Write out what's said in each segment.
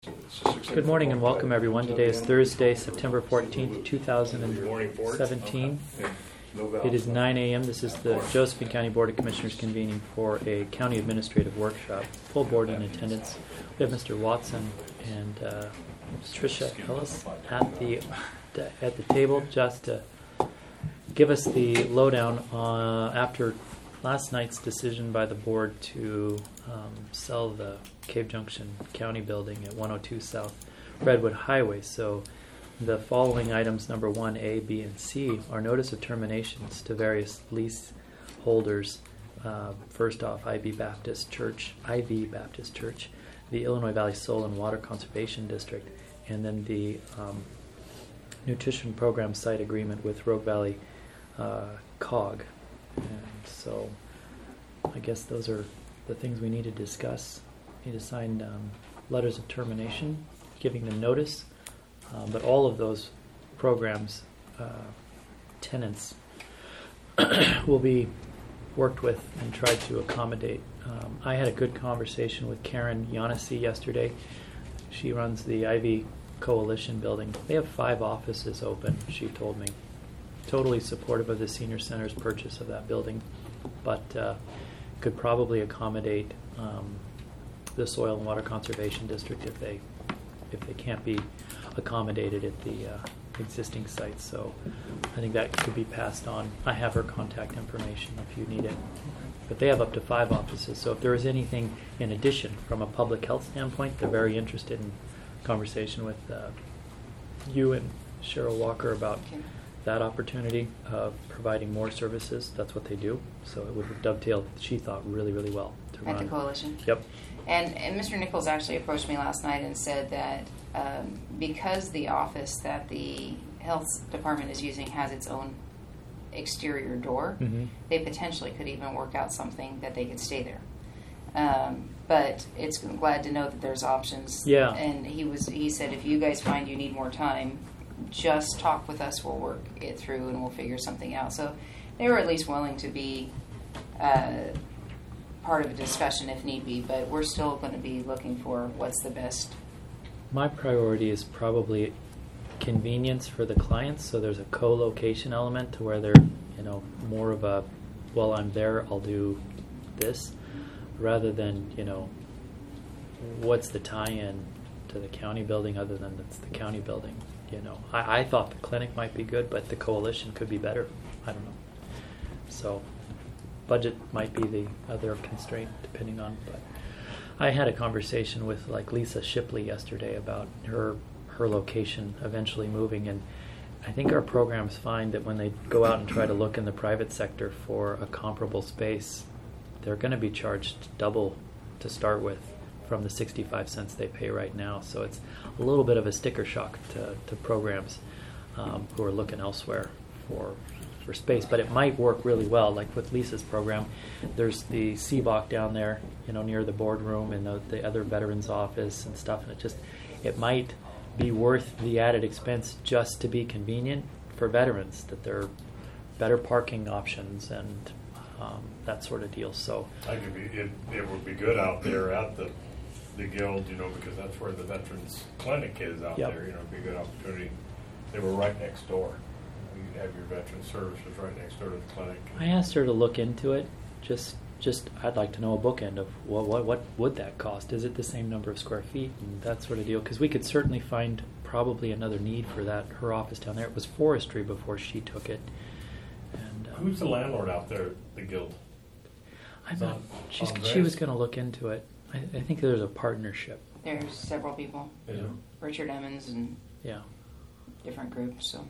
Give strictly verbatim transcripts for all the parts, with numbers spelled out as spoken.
Good morning and welcome everyone. Today is Thursday, September fourteenth, two thousand seventeen. It is nine a.m. This is the Josephine County Board of Commissioners convening for a county administrative workshop. Full board in attendance. We have Mister Watson and uh, Tricia Ellis at the at the table just to give us the lowdown uh, after last night's decision by the board to um, sell the Cave Junction County building at one oh two South Redwood Highway. So the following items, number one, A, B, and C, are notice of terminations to various lease holders. Uh, first off, I V Baptist Church, I V Baptist Church, the Illinois Valley Soil and Water Conservation District, and then the um, nutrition program site agreement with Rogue Valley uh, C O G. And so I guess those are the things we need to discuss. Need to sign um, letters of termination, giving them notice. Um, but all of those programs, uh, tenants, will be worked with and tried to accommodate. Um, I had a good conversation with Karen Yanesi yesterday. She runs the Ivy Coalition building. They have five offices open, she told me. Totally supportive of the senior center's purchase of that building, but uh, could probably accommodate um, the Soil and Water Conservation District if they if they can't be accommodated at the uh, existing sites. So I think that could be passed on. I have her contact information if you need it. But they have up to five offices. So if there is anything in addition from a public health standpoint, they're very interested in conversation with uh, you and Cheryl Walker about okay. that opportunity of providing more services. That's what they do. So it would have dovetailed, she thought, really, really well to At run. the coalition? Yep. And, and Mister Nichols actually approached me last night and said that um, because the office that the health department is using has its own exterior door, mm-hmm. they potentially could even work out something that they could stay there. Um, but it's I'm glad to know that there's options. Yeah. And he was he said if you guys find you need more time, just talk with us. We'll work it through and we'll figure something out. So they were at least willing to be uh, part of a discussion if need be, but we're still going to be looking for what's the best. My priority is probably convenience for the clients, so there's a co-location element to where they're, you know, more of a, well, I'm there, I'll do this, rather than, you know, what's the tie-in to the county building other than it's the county building. You know, I, I thought the clinic might be good, but the coalition could be better. I don't know. So budget might be the other constraint, depending on. But I had a conversation with like Lisa Shipley yesterday about her her location eventually moving, and I think our programs find that when they go out and try to look in the private sector for a comparable space, they're going to be charged double to start with from the sixty-five cents they pay right now. So it's a little bit of a sticker shock to, to programs um, who are looking elsewhere for for space. But it might work really well. Like with Lisa's program, there's the C B O C down there, you know, near the boardroom and the, the other veterans office and stuff. And it just, it might be worth the added expense just to be convenient for veterans, that there are better parking options and um, that sort of deal. So I could be, it, it would be good out there at the the guild, you know, because that's where the veterans clinic is out yep. there. You know, it'd be a good opportunity. They were right next door. You have your veteran services right next door to the clinic. I asked her to look into it. Just, just I'd like to know a bookend of what, what, what would that cost? Is it the same number of square feet and that sort of deal? Because we could certainly find probably another need for that. Her office down there. It was forestry before she took it. And um, who's the landlord out there at the guild? I'm not. She's, she was going to look into it. I, I think there's a partnership. There's several people. Yeah. Richard Emmons and yeah, different groups. So.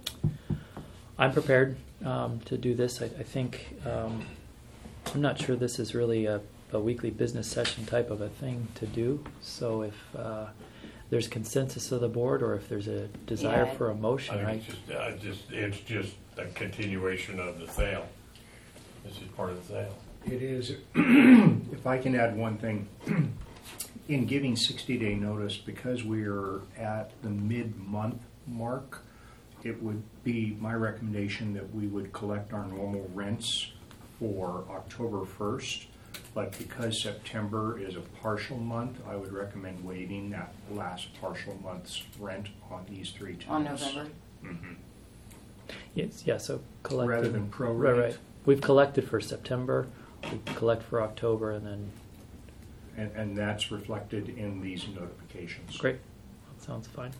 I'm prepared um, to do this. I, I think um, I'm not sure this is really a, a weekly business session type of a thing to do. So if uh, there's consensus of the board, or if there's a desire yeah. for a motion, I right? think it's just, uh, just it's just a continuation of the sale. This is part of the sale. It is. If I can add one thing, in giving sixty-day notice, because we are at the mid-month mark, it would be my recommendation that we would collect our normal rents for October first, But because September is a partial month, I would recommend waiving that last partial month's rent on these three times. On November? Mm-hmm. Yes, yeah, so collected. Rather than prorate. Right, right. We've collected for September, we collect for October, and then, And, and that's reflected in these notifications. great, that sounds fine.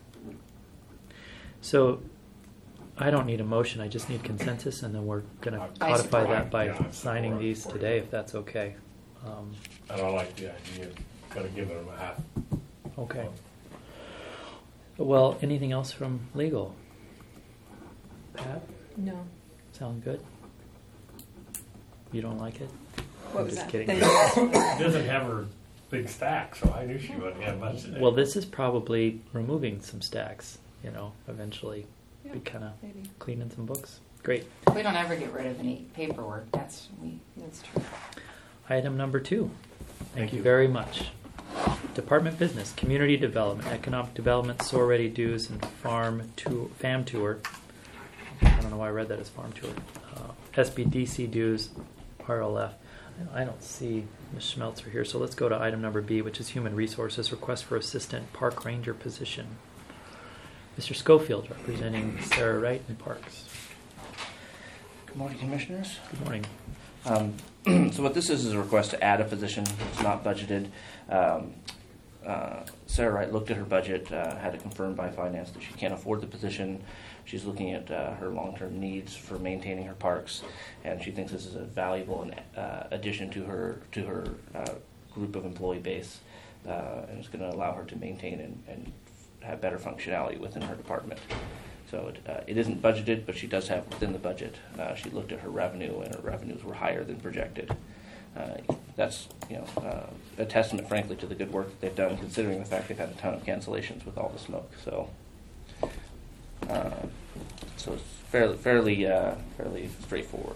So, I don't need a motion, I just need consensus, and then we're gonna I codify support. that by Yeah, I signing support, these support. today, if that's okay. Um, And I like the idea of kind of giving them a half. Okay. Well, anything else from legal? Pat, No. sound good? You don't like it? What I'm was just that? kidding. Thank you. She doesn't have her big stack, so I knew she wouldn't have much today. Well, this is probably removing some stacks, you know, eventually. Be Yeah, kind of maybe. cleaning some books. Great. We don't ever get rid of any paperwork. That's, we, That's true. Item number two. Thank, Thank you you. very much. Department Business, Community Development, Economic Development, SOAR Ready Dues, and Farm Tour, FAM Tour. I don't know why I read that as Farm Tour. Uh, S B D C Dues, R L F. I don't see Miz Schmelzer here, so let's go to item number B, which is Human Resources, Request for Assistant Park Ranger Position. Mister Schofield, representing Sarah Wright in Parks. Good morning, Commissioners. Good morning. Um, so what this is is a request to add a position. It's not budgeted. Um, uh, Sarah Wright looked at her budget, uh, had it confirmed by finance that she can't afford the position. She's looking at uh, her long-term needs for maintaining her parks, and she thinks this is a valuable an, uh, addition to her to her uh, group of employee base, uh, and it's going to allow her to maintain and, and have better functionality within her department. So it, uh, it isn't budgeted, but she does have within the budget. Uh, she looked at her revenue, and her revenues were higher than projected. Uh, that's you know uh, a testament, frankly, to the good work that they've done, considering the fact they've had a ton of cancellations with all the smoke. So, uh, so it's fairly fairly uh, fairly straightforward.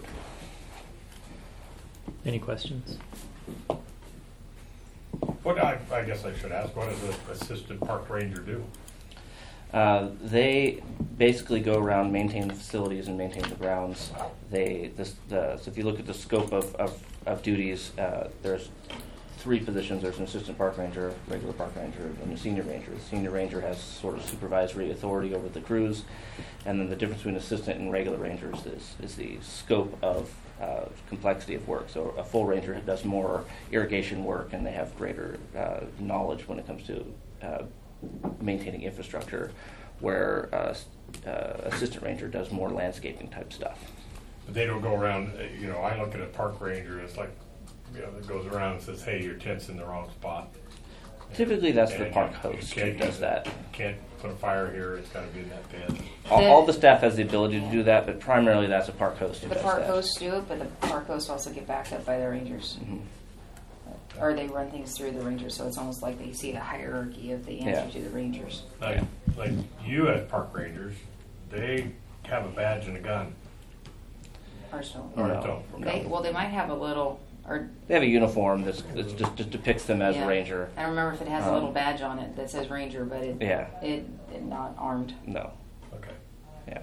Any questions? What I, I guess I should ask, what does an assistant park ranger do? Uh, they basically go around, maintain the facilities, and maintain the grounds. They, this, the, so if you look at the scope of, of, of duties, uh, there's three positions. There's an assistant park ranger, regular park ranger, and a senior ranger. The senior ranger has sort of supervisory authority over the crews, and then the difference between assistant and regular rangers is, is the scope of uh, complexity of work. So a full ranger does more irrigation work, and they have greater uh, knowledge when it comes to uh, maintaining infrastructure, where uh, uh, assistant ranger does more landscaping type stuff. But they don't go around, uh, you know, I look at a park ranger, it's like, you know, that goes around and says, hey, your tent's in the wrong spot. Typically, that's the And park you host who can't does use it. that. You can't put a fire here, it's gotta be in that pit. All, The- all the staff has the ability to do that, but primarily that's a park host who the does park that. hosts do it, but the park hosts also get backed up by the rangers. Mhm. Or they run things through the rangers, so it's almost like they see the hierarchy of the answer Yeah. to the rangers. Like, like you as park rangers, they have a badge and a gun. Personally. Or No, don't. no. They, well, they might have a little, or They have a uniform that's, that's just, just depicts them as yeah. a ranger. I don't remember if it has a Um, little badge on it that says ranger, but it, Yeah. it, it not armed. No. Okay. Yeah.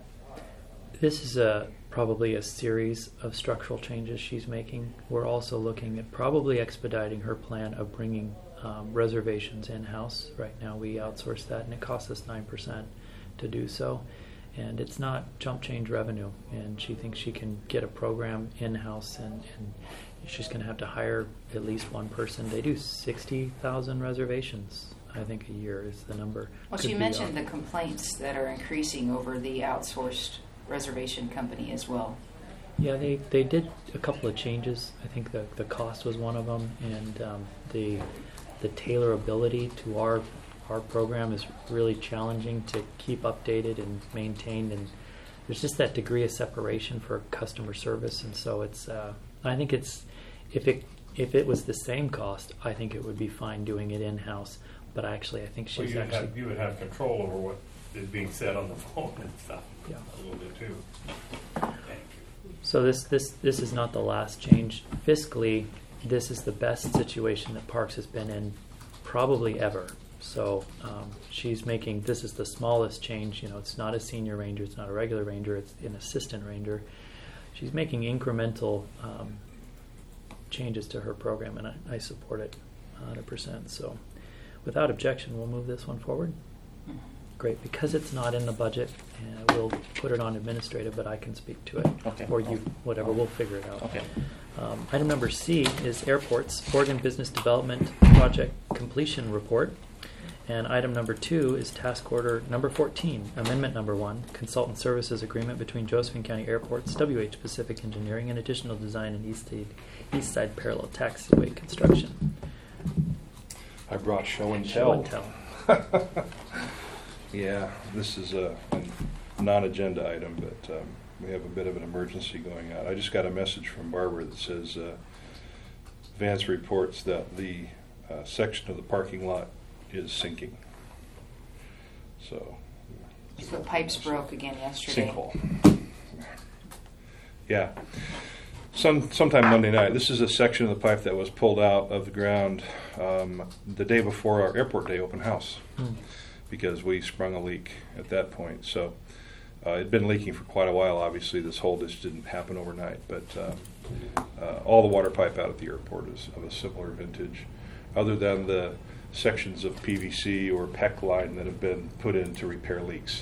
This is a probably a series of structural changes she's making. We're also looking at probably expediting her plan of bringing um, reservations in-house. Right now we outsource that, and it costs us nine percent to do so. And it's not jump change revenue, and she thinks she can get a program in-house, and, and she's going to have to hire at least one person. They do sixty thousand reservations, I think, a year is the number. Well, Could she be mentioned off. the complaints that are increasing over the outsourced reservation company as well. Yeah, they, they did a couple of changes. I think the, the cost was one of them, and um, the the tailorability to our our program is really challenging to keep updated and maintained, and there's just that degree of separation for customer service, and so it's uh, I think it's if it if it was the same cost, I think it would be fine doing it in house. But actually, I think Well, she's you actually have, you would have control over what is being said on the phone and stuff. Yeah. A little bit too. Thank you. So this, this, this is not the last change. Fiscally, this is the best situation that Parks has been in probably ever. So um, she's making, this is the smallest change. You know, it's not a senior ranger, it's not a regular ranger, it's an assistant ranger. She's making incremental um, changes to her program, and I, I support it one hundred percent. So without objection, we'll move this one forward. Great. Because it's not in the budget, uh, we'll put it on administrative, but I can speak to it. Okay. Or you, whatever, we'll figure it out. Okay. Um, item number C is airports, Oregon Business Development Project Completion Report. And item number two is task order number fourteen, amendment number one, consultant services agreement between Josephine County Airports, W H Pacific Engineering, and additional design and East Side, East Side Parallel Taxiway construction. I brought show and Show tell. and tell. Yeah, this is a, a non-agenda item, but um, we have a bit of an emergency going on. I just got a message from Barbara that says uh, Vance reports that the uh, section of the parking lot is sinking. So, So the pipes broke again yesterday. sinkhole. Yeah. Some sometime Monday night. This is a section of the pipe that was pulled out of the ground um, the day before our airport day open house, Hmm. because we sprung a leak at that point. So uh, it'd been leaking for quite a while. Obviously, this whole just didn't happen overnight. But um, uh, all the water pipe out at the airport is of a similar vintage, other than the sections of P V C or P E C line that have been put in to repair leaks.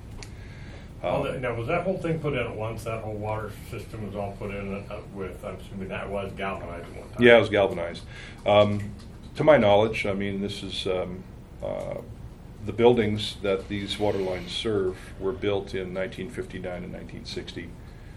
Oh, Um, that- Now, was that whole thing put in at once? That whole water system was all put in uh, with, I'm assuming that was galvanized at one time? Yeah, it was galvanized. Um, to my knowledge, I mean, this is um, uh, the buildings that these water lines serve were built in nineteen fifty-nine and nineteen sixty,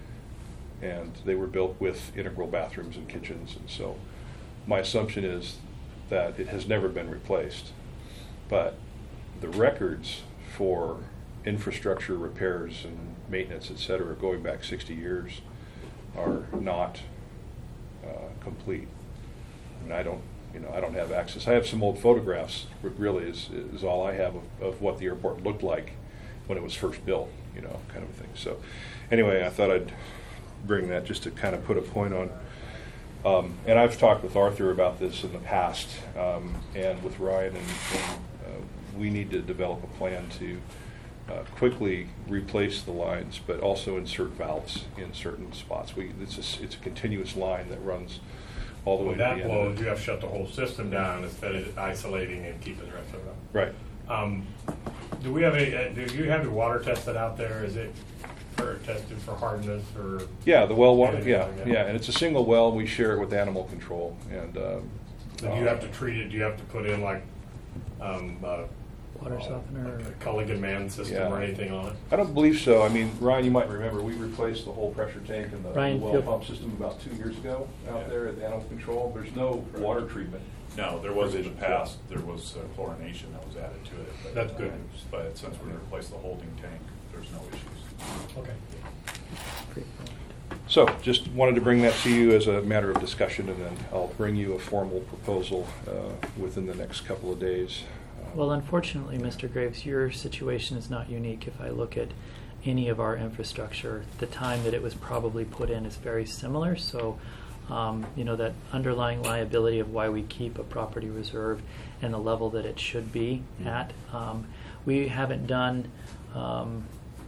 and they were built with integral bathrooms and kitchens, and so my assumption is that it has never been replaced. But the records for infrastructure repairs and maintenance, et cetera, going back sixty years are not uh, complete. I mean, I don't, you know, I don't have access. I have some old photographs, but really is, is all I have of, of what the airport looked like when it was first built, you know, kind of a thing. So anyway, I thought I'd bring that just to kind of put a point on. Um, and I've talked with Arthur about this in the past, um, and with Ryan, and, and uh, we need to develop a plan to uh, quickly replace the lines, but also insert valves in certain spots. We it's a, it's a continuous line that runs all the way When to the that end. blows, of it. you have to shut the whole system down instead of isolating and keeping the rest of it up. Right. Um, do we have a, uh, do you have your water tested out there? Is it for, tested for hardness or? Yeah, the well water. Yeah, Yeah, yeah. yeah, and it's a single well. We share it with animal control, and um, Do you have to treat it? Do you have to put in like um, uh, Water uh, softener. like or- a Culligan man system Yeah. or anything on it? I don't believe so. I mean, Ryan, you might remember we replaced the whole pressure tank and the, Ryan, the well feel- pump system about two years ago out Yeah. there at animal control. There's no water treatment. No, there was in the past, there was uh, chlorination that was added to it. but- That's good. But since we replaced the holding tank, there's no issues. Okay. Great. So, just wanted to bring that to you as a matter of discussion, and then I'll bring you a formal proposal uh, within the next couple of days. Uh, Well, unfortunately, Mister Graves, your situation is not unique. If I look at any of our infrastructure, the time that it was probably put in is very similar. So, um, you know, that underlying liability of why we keep a property reserve and the level that it should be at. Um, we haven't done um,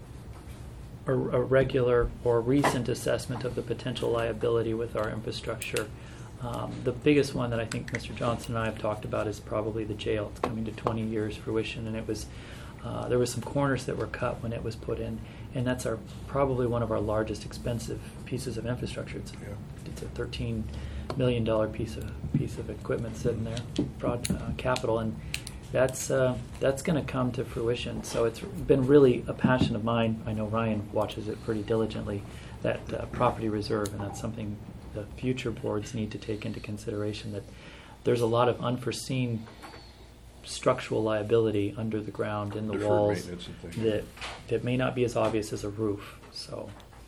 a, a regular or recent assessment of the potential liability with our infrastructure. Um, the biggest one that I think Mister Johnson and I have talked about is probably the jail. It's coming to twenty years fruition, and it was uh, there was some corners that were cut when it was put in, and that's our probably one of our largest expensive pieces of infrastructure. It's, Yeah. it's a thirteen million dollar piece of piece of equipment sitting there, broad uh, capital, and that's uh, that's going to come to fruition. So it's been really a passion of mine. I know Ryan watches it pretty diligently. That uh, property reserve, and that's something the future boards need to take into consideration, that there's a lot of unforeseen structural liability under the ground in the Deferred walls maintenance and things. that that may not be as obvious as a roof. So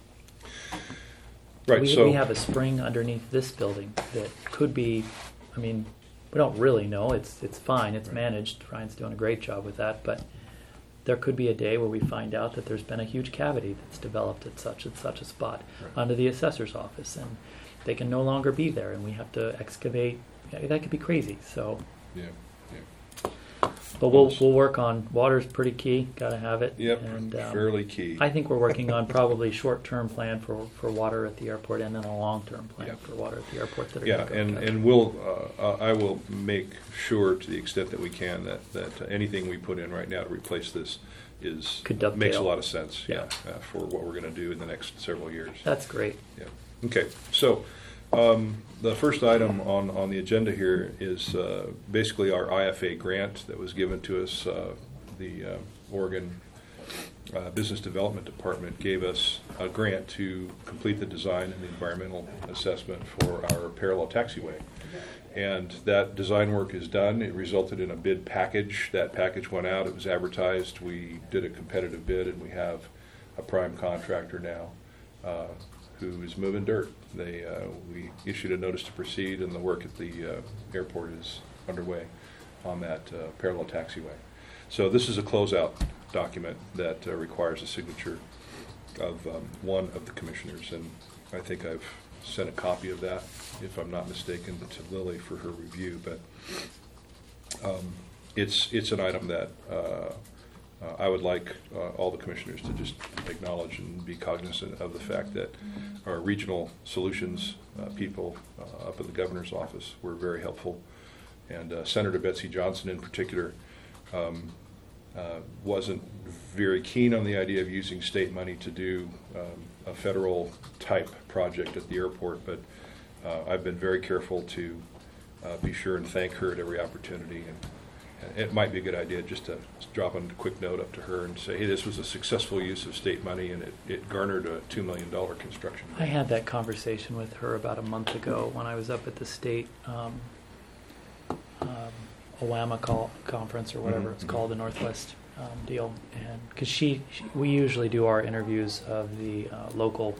Right. we, so we have a spring underneath this building that could be, I mean, we don't really know. It's it's fine. It's Right. managed. Ryan's doing a great job with that, but there could be a day where we find out that there's been a huge cavity that's developed at such and such a spot Right. under the assessor's office, and they can no longer be there, and we have to excavate. Yeah, that could be crazy. So yeah, yeah. But we'll we'll work on water's pretty key. Got to have it. Yep, And, um, fairly key. I think we're working on probably short-term plan for, for water at the airport, and then a long-term plan Yeah. for water at the airport. That are Yeah, gonna go and, cut. and we'll, uh, uh, I will make sure to the extent that we can that, that uh, anything we put in right now to replace this is, Could dovetail. makes a lot of sense, yeah, Yeah. uh, for what we're gonna do in the next several years. That's great. Yeah. Okay, so um, the first item on, on the agenda here is uh, basically our I F A grant that was given to us. Uh, the uh, Oregon uh, Business Development Department gave us a grant to complete the design and the environmental assessment for our parallel taxiway. And that design work is done. It resulted in a bid package. That package went out. It was advertised. We did a competitive bid, and we have a prime contractor now uh, who is moving dirt. They uh, we issued a notice to proceed, and the work at the uh, airport is underway on that uh, parallel taxiway. So this is a closeout document that uh, requires a signature of um, one of the commissioners, and I think I've sent a copy of that, if I'm not mistaken, to Lily for her review. But um, it's it's an item that uh, uh, I would like uh, all the commissioners to just acknowledge and be cognizant of the fact that our regional solutions uh, people uh, up at the governor's office were very helpful, and uh, Senator Betsy Johnson in particular um, uh, wasn't very keen on the idea of using state money to do um, a federal type project at the airport, but uh, I've been very careful to uh, be sure and thank her at every opportunity. And, and it might be a good idea just to drop a quick note up to her and say, hey, this was a successful use of state money, and it, it garnered a two million dollars construction. I had that conversation with her about a month ago when I was up at the state um, um, O A M A call, conference or whatever Mhm. it's called, the Northwest um, deal, and because she, she, we usually do our interviews of the uh, local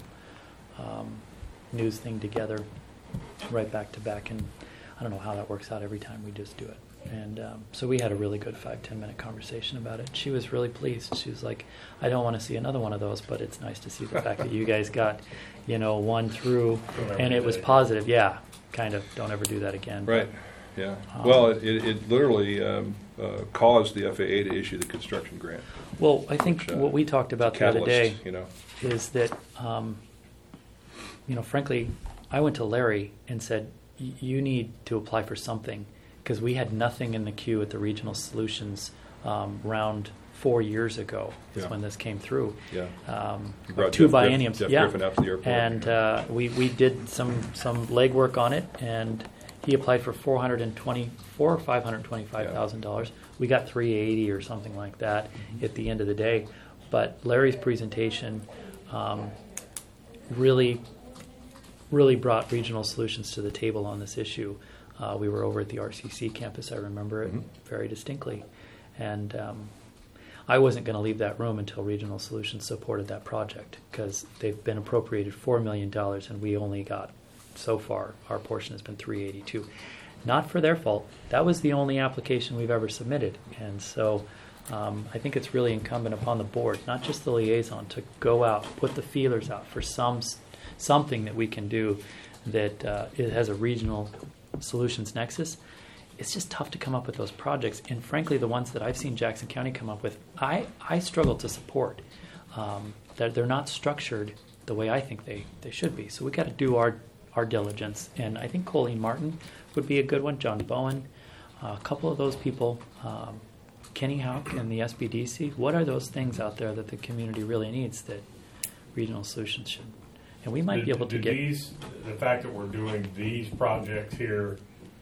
um, news thing together, right back to back, and I don't know how that works out every time. We just do it, and um, so we had a really good five ten minute conversation about it. She was really pleased. She was like, "I don't want to see another one of those, but it's nice to see the fact that you guys got, you know, one through, and it was positive." Yeah, kind of. Don't ever do that again. Right. Yeah. Um, Well, it, it, it literally um, uh, caused the F A A to issue the construction grant. Well, I think Which, uh, what we talked about the other Catalyst, day you know. is that, um, you know, frankly, I went to Larry and said, "Y- you need to apply for something," because we had nothing in the queue at the Regional Solutions um, round four years ago is Yeah. when this came through. Yeah. Um, You brought two Jeff Griff- bienniums, Jeff yeah. Griffin out to the airport. And uh, we, we did some, some legwork on it, and he applied for four hundred twenty-four or five hundred twenty-five thousand dollars. We got three eighty or something like that at the end of the day. But Larry's presentation um, really, really brought Regional Solutions to the table on this issue. Uh, we were over at the R C C campus. I remember it Mhm. very distinctly, and um, I wasn't going to leave that room until Regional Solutions supported that project, because they've been appropriated four million dollars, and we only got, so far, our portion has been three eighty-two. Not for their fault. That was the only application we've ever submitted. And so um, I think it's really incumbent upon the board, not just the liaison, to go out, put the feelers out for some something that we can do that uh, it has a regional solutions nexus. It's just tough to come up with those projects. And frankly, the ones that I've seen Jackson County come up with, I, I struggle to support. Um, they're, they're not structured the way I think they, they should be. So we got to do our our diligence, and I think Colleen Martin would be a good one. John Bowen, uh, a couple of those people, um, Kenny Houck and the S B D C. What are those things out there that the community really needs that Regional Solutions should? And we might Do- be able to do get. these, the fact that we're doing these projects here,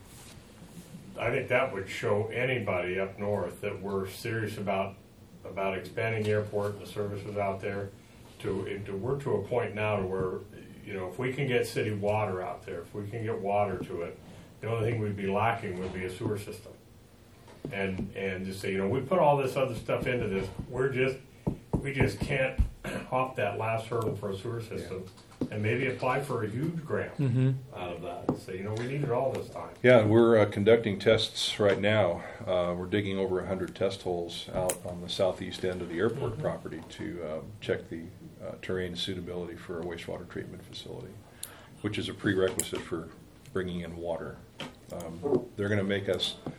I think that would show anybody up north that we're serious about about expanding the airport and the services out there. To, to we're to a point now to where, you know, if we can get city water out there, if we can get water to it, the only thing we'd be lacking would be a sewer system. And and just say, you know, we put all this other stuff into this, we're just we just can't hop that last hurdle for a sewer system, and maybe apply for a huge grant Mm-hmm. out of that. Say, you know, we need it all this time. Yeah, we're uh, conducting tests right now. Uh, we're digging over one hundred test holes out on the southeast end of the airport Mhm. property to uh, check the uh, terrain suitability for a wastewater treatment facility, which is a prerequisite for bringing in water. Um, they're going to make us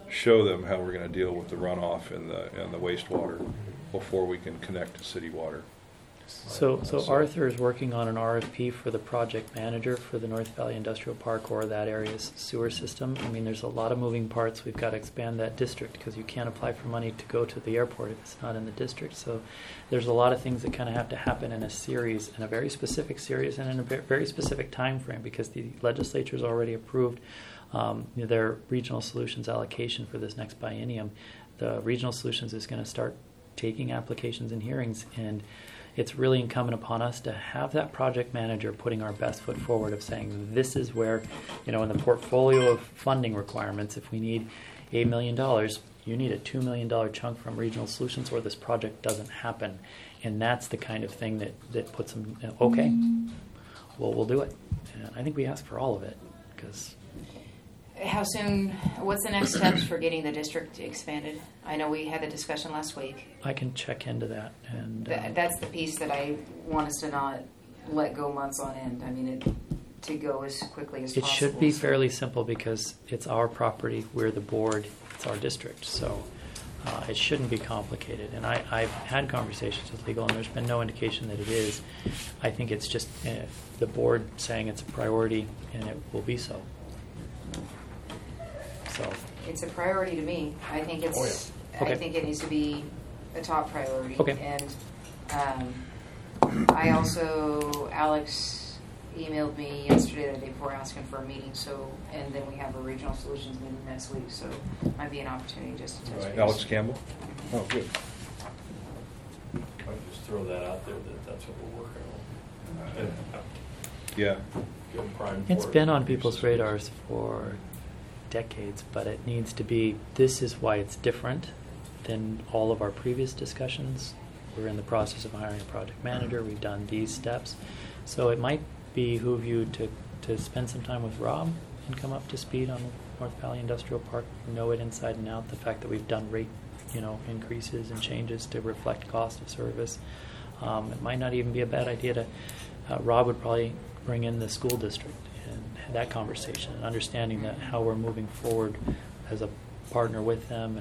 show them how we're going to deal with the runoff and the and the wastewater before we can connect to city water. So, so Arthur is working on an R F P for the project manager for the North Valley Industrial Park or that area's sewer system. I mean, there's a lot of moving parts. We've got to expand that district because you can't apply for money to go to the airport if it's not in the district. So there's a lot of things that kind of have to happen in a series, in a very specific series and in a very specific time frame because the legislature's already approved um, their regional solutions allocation for this next biennium. The regional solutions is going to start taking applications and hearings, and it's really incumbent upon us to have that project manager putting our best foot forward of saying this is where, you know, in the portfolio of funding requirements, if we need eight million dollars, you need a two million dollars chunk from Regional Solutions or this project doesn't happen. And that's the kind of thing that, that puts them, you know, okay, well, we'll do it. And I think we ask for all of it because... How soon, what's the next steps for getting the district expanded? I know we had the discussion last week. I can check into that. And Th- um, That's the piece that I want us to not let go months on end. I mean, it, to go as quickly as it possible. should be So- fairly simple because it's our property, we're the board, it's our district. So uh, it shouldn't be complicated. And I, I've had conversations with legal and there's been no indication that it is. I think it's just uh, the board saying it's a priority and it will be so. So. It's a priority to me. I think it's. Oh, yeah. Okay. I think it needs to be a top priority. Okay. And um, I also, Alex emailed me yesterday, the day before, asking for a meeting. So, and then we have a regional solutions meeting next week. So, might be an opportunity just to touch Right. base. Alex Campbell? Oh, good. I'll just throw that out there that that's what we're working on. And, uh, Yeah. get them primed It's for it. been on people's radars for decades, but it needs to be, this is why it's different than all of our previous discussions. We're in the process of hiring a project manager. We've done these steps. So it might behoove you to, to spend some time with Rob and come up to speed on North Valley Industrial Park, know it inside and out, the fact that we've done rate, you know, increases and changes to reflect cost of service. Um, it might not even be a bad idea to, uh, Rob would probably bring in the school district and have that conversation and understanding that how we're moving forward as a partner with them.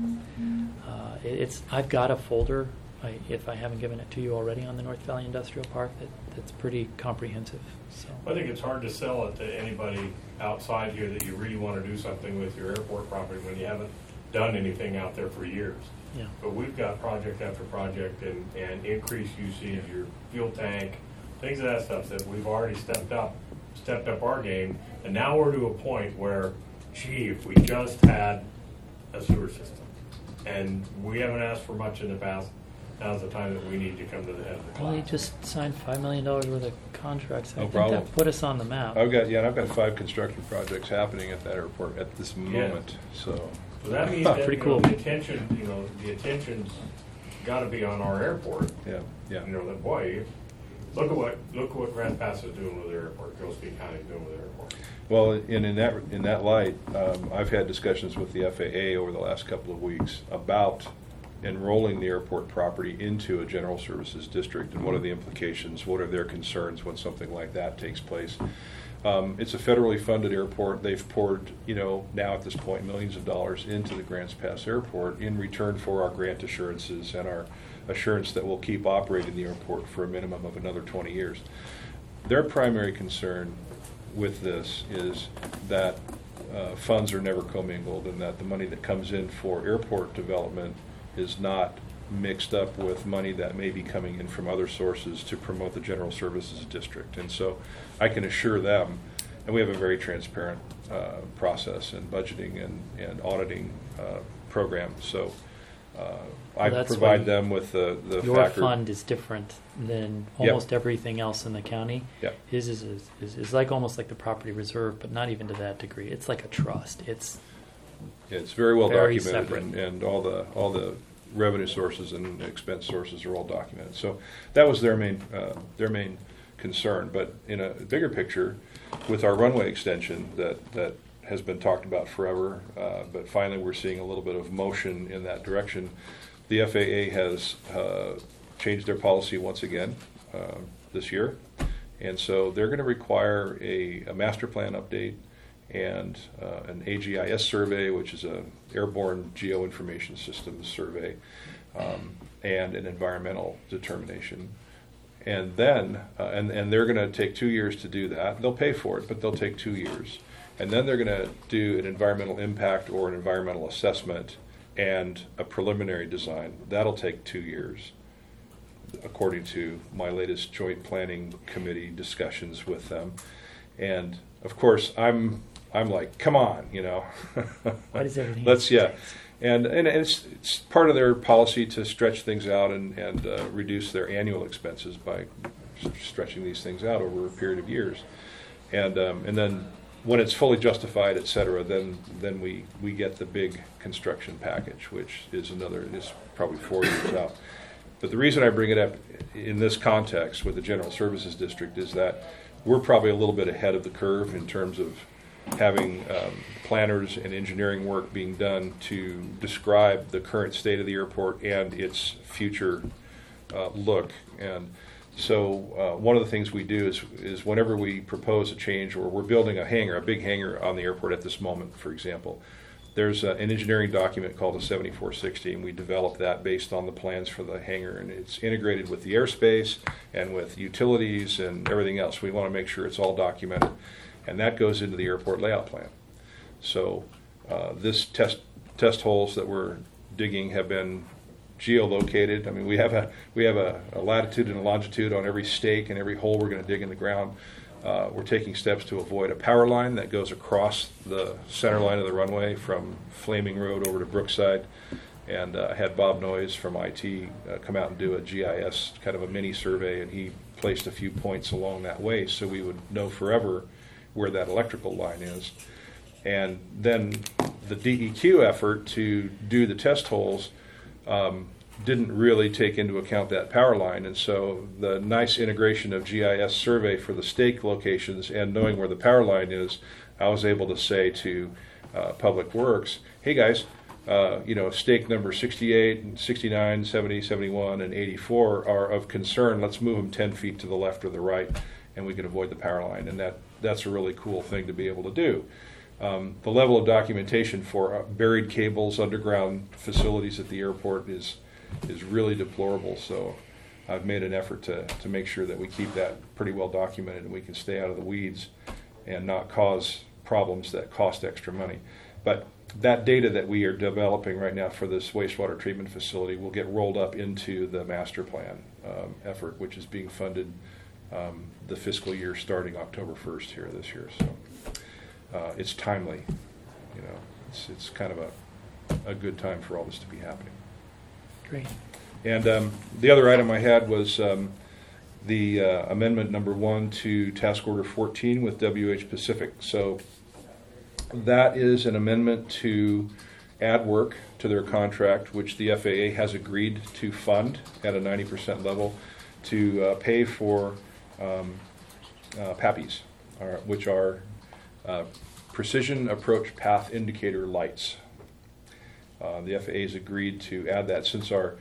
And uh, it, it's I've got a folder, I, if I haven't given it to you already, on the North Valley Industrial Park that, that's pretty comprehensive. So I think it's hard to sell it to anybody outside here that you really want to do something with your airport property when you haven't done anything out there for years. yeah. But we've got project after project and, and increased usage, your fuel tank, things of that stuff that we've already stepped up, stepped up our game. And now we're to a point where, gee, if we just had a sewer system. And we haven't asked for much in the past. Now's the time that we need to come to the head of the class. Well, they just signed five million dollars worth of contracts. I No think problem. that put us on the map. I've got yeah, and I've got five construction projects happening at that airport at this moment. So So that means that, Pretty you know, cool. the attention, you know, the attention's got to be on our airport. yeah, yeah. You know, that boy, look at what look at what Grants Pass is doing with their airport. Gillespie County is doing with their airport. Well, and in that in that light, um, I've had discussions with the F A A over the last couple of weeks about enrolling the airport property into a general services district, and what are the implications? What are their concerns when something like that takes place? Um, it's a federally funded airport. They've poured, you know, now at this point, millions of dollars into the Grants Pass Airport in return for our grant assurances and our assurance that we'll keep operating the airport for a minimum of another twenty years. Their primary concern with this is that uh, funds are never commingled, and that the money that comes in for airport development is not mixed up with money that may be coming in from other sources to promote the general services district. And so I can assure them, and we have a very transparent uh, process in budgeting and, and auditing uh, program. So uh, I Well, that's provide why them with the, the Your factor. fund is different than Yep. almost everything else in the county. Yep. His is, is, is, is like almost like the property reserve, but not even to that degree. It's like a trust. It's Yeah, it's very well Very documented, separate. and, and all the all the revenue sources and expense sources are all documented. So that was their main uh, their main concern. But in a bigger picture, with our runway extension that that has been talked about forever, uh, but finally we're seeing a little bit of motion in that direction. The F A A has uh, changed their policy once again uh, this year, and so they're going to require a, a master plan update and uh, an A G I S survey, which is a airborne geoinformation systems survey, um, and an environmental determination. And then, uh, and, and they're going to take two years to do that. They'll pay for it, but they'll take two years. And then they're going to do an environmental impact or an environmental assessment and a preliminary design. That'll take two years, according to my latest joint planning committee discussions with them. And of course, I'm I'm like, come on, you know. Why does everything? Let's yeah, and and it's it's part of their policy to stretch things out and and uh, reduce their annual expenses by stretching these things out over a period of years, and um, and then when it's fully justified, et cetera, then then we we get the big construction package, which is another is probably four years out. But the reason I bring it up in this context with the General Services District is that we're probably a little bit ahead of the curve in terms of having um, planners and engineering work being done to describe the current state of the airport and its future uh, look. And so uh, one of the things we do is, is whenever we propose a change, or we're building a hangar, a big hangar on the airport at this moment, for example, there's uh, an engineering document called a seventy-four sixty, and we develop that based on the plans for the hangar, and it's integrated with the airspace and with utilities and everything else. We want to make sure it's all documented, and that goes into the airport layout plan. So uh, this test test holes that we're digging have been geolocated. I mean, we have a we have a, a latitude and a longitude on every stake and every hole we're going to dig in the ground. Uh, we're taking steps to avoid a power line that goes across the center line of the runway from Flaming Road over to Brookside. And uh, I had Bob Noyes from I T uh, come out and do a G I S, kind of a mini survey, and he placed a few points along that way so we would know forever where that electrical line is. And then the D E Q effort to do the test holes um, didn't really take into account that power line, and so the nice integration of G I S survey for the stake locations and knowing where the power line is, I was able to say to uh, Public Works, hey guys, uh, you know, stake number sixty-eight, and sixty-nine, seventy, seventy-one, and eighty-four are of concern. Let's move them ten feet to the left or the right, and we can avoid the power line, and that, that's a really cool thing to be able to do. Um, the level of documentation for uh, buried cables, underground facilities at the airport is is really deplorable. So I've made an effort to, to make sure that we keep that pretty well documented and we can stay out of the weeds and not cause problems that cost extra money. But that data that we are developing right now for this wastewater treatment facility will get rolled up into the master plan um, effort, which is being funded um, the fiscal year starting October first here this year. So uh, it's timely. You know, it's, it's kind of a, a good time for all this to be happening. Great. And um, the other item I had was um, the uh, amendment number one to task order fourteen with W H Pacific. So that is an amendment to add work to their contract, which the F A A has agreed to fund at a ninety percent level to uh, pay for um, uh, PAPIs, uh, which are uh, Precision Approach Path Indicator Lights. Uh, the F A A has agreed to add that since our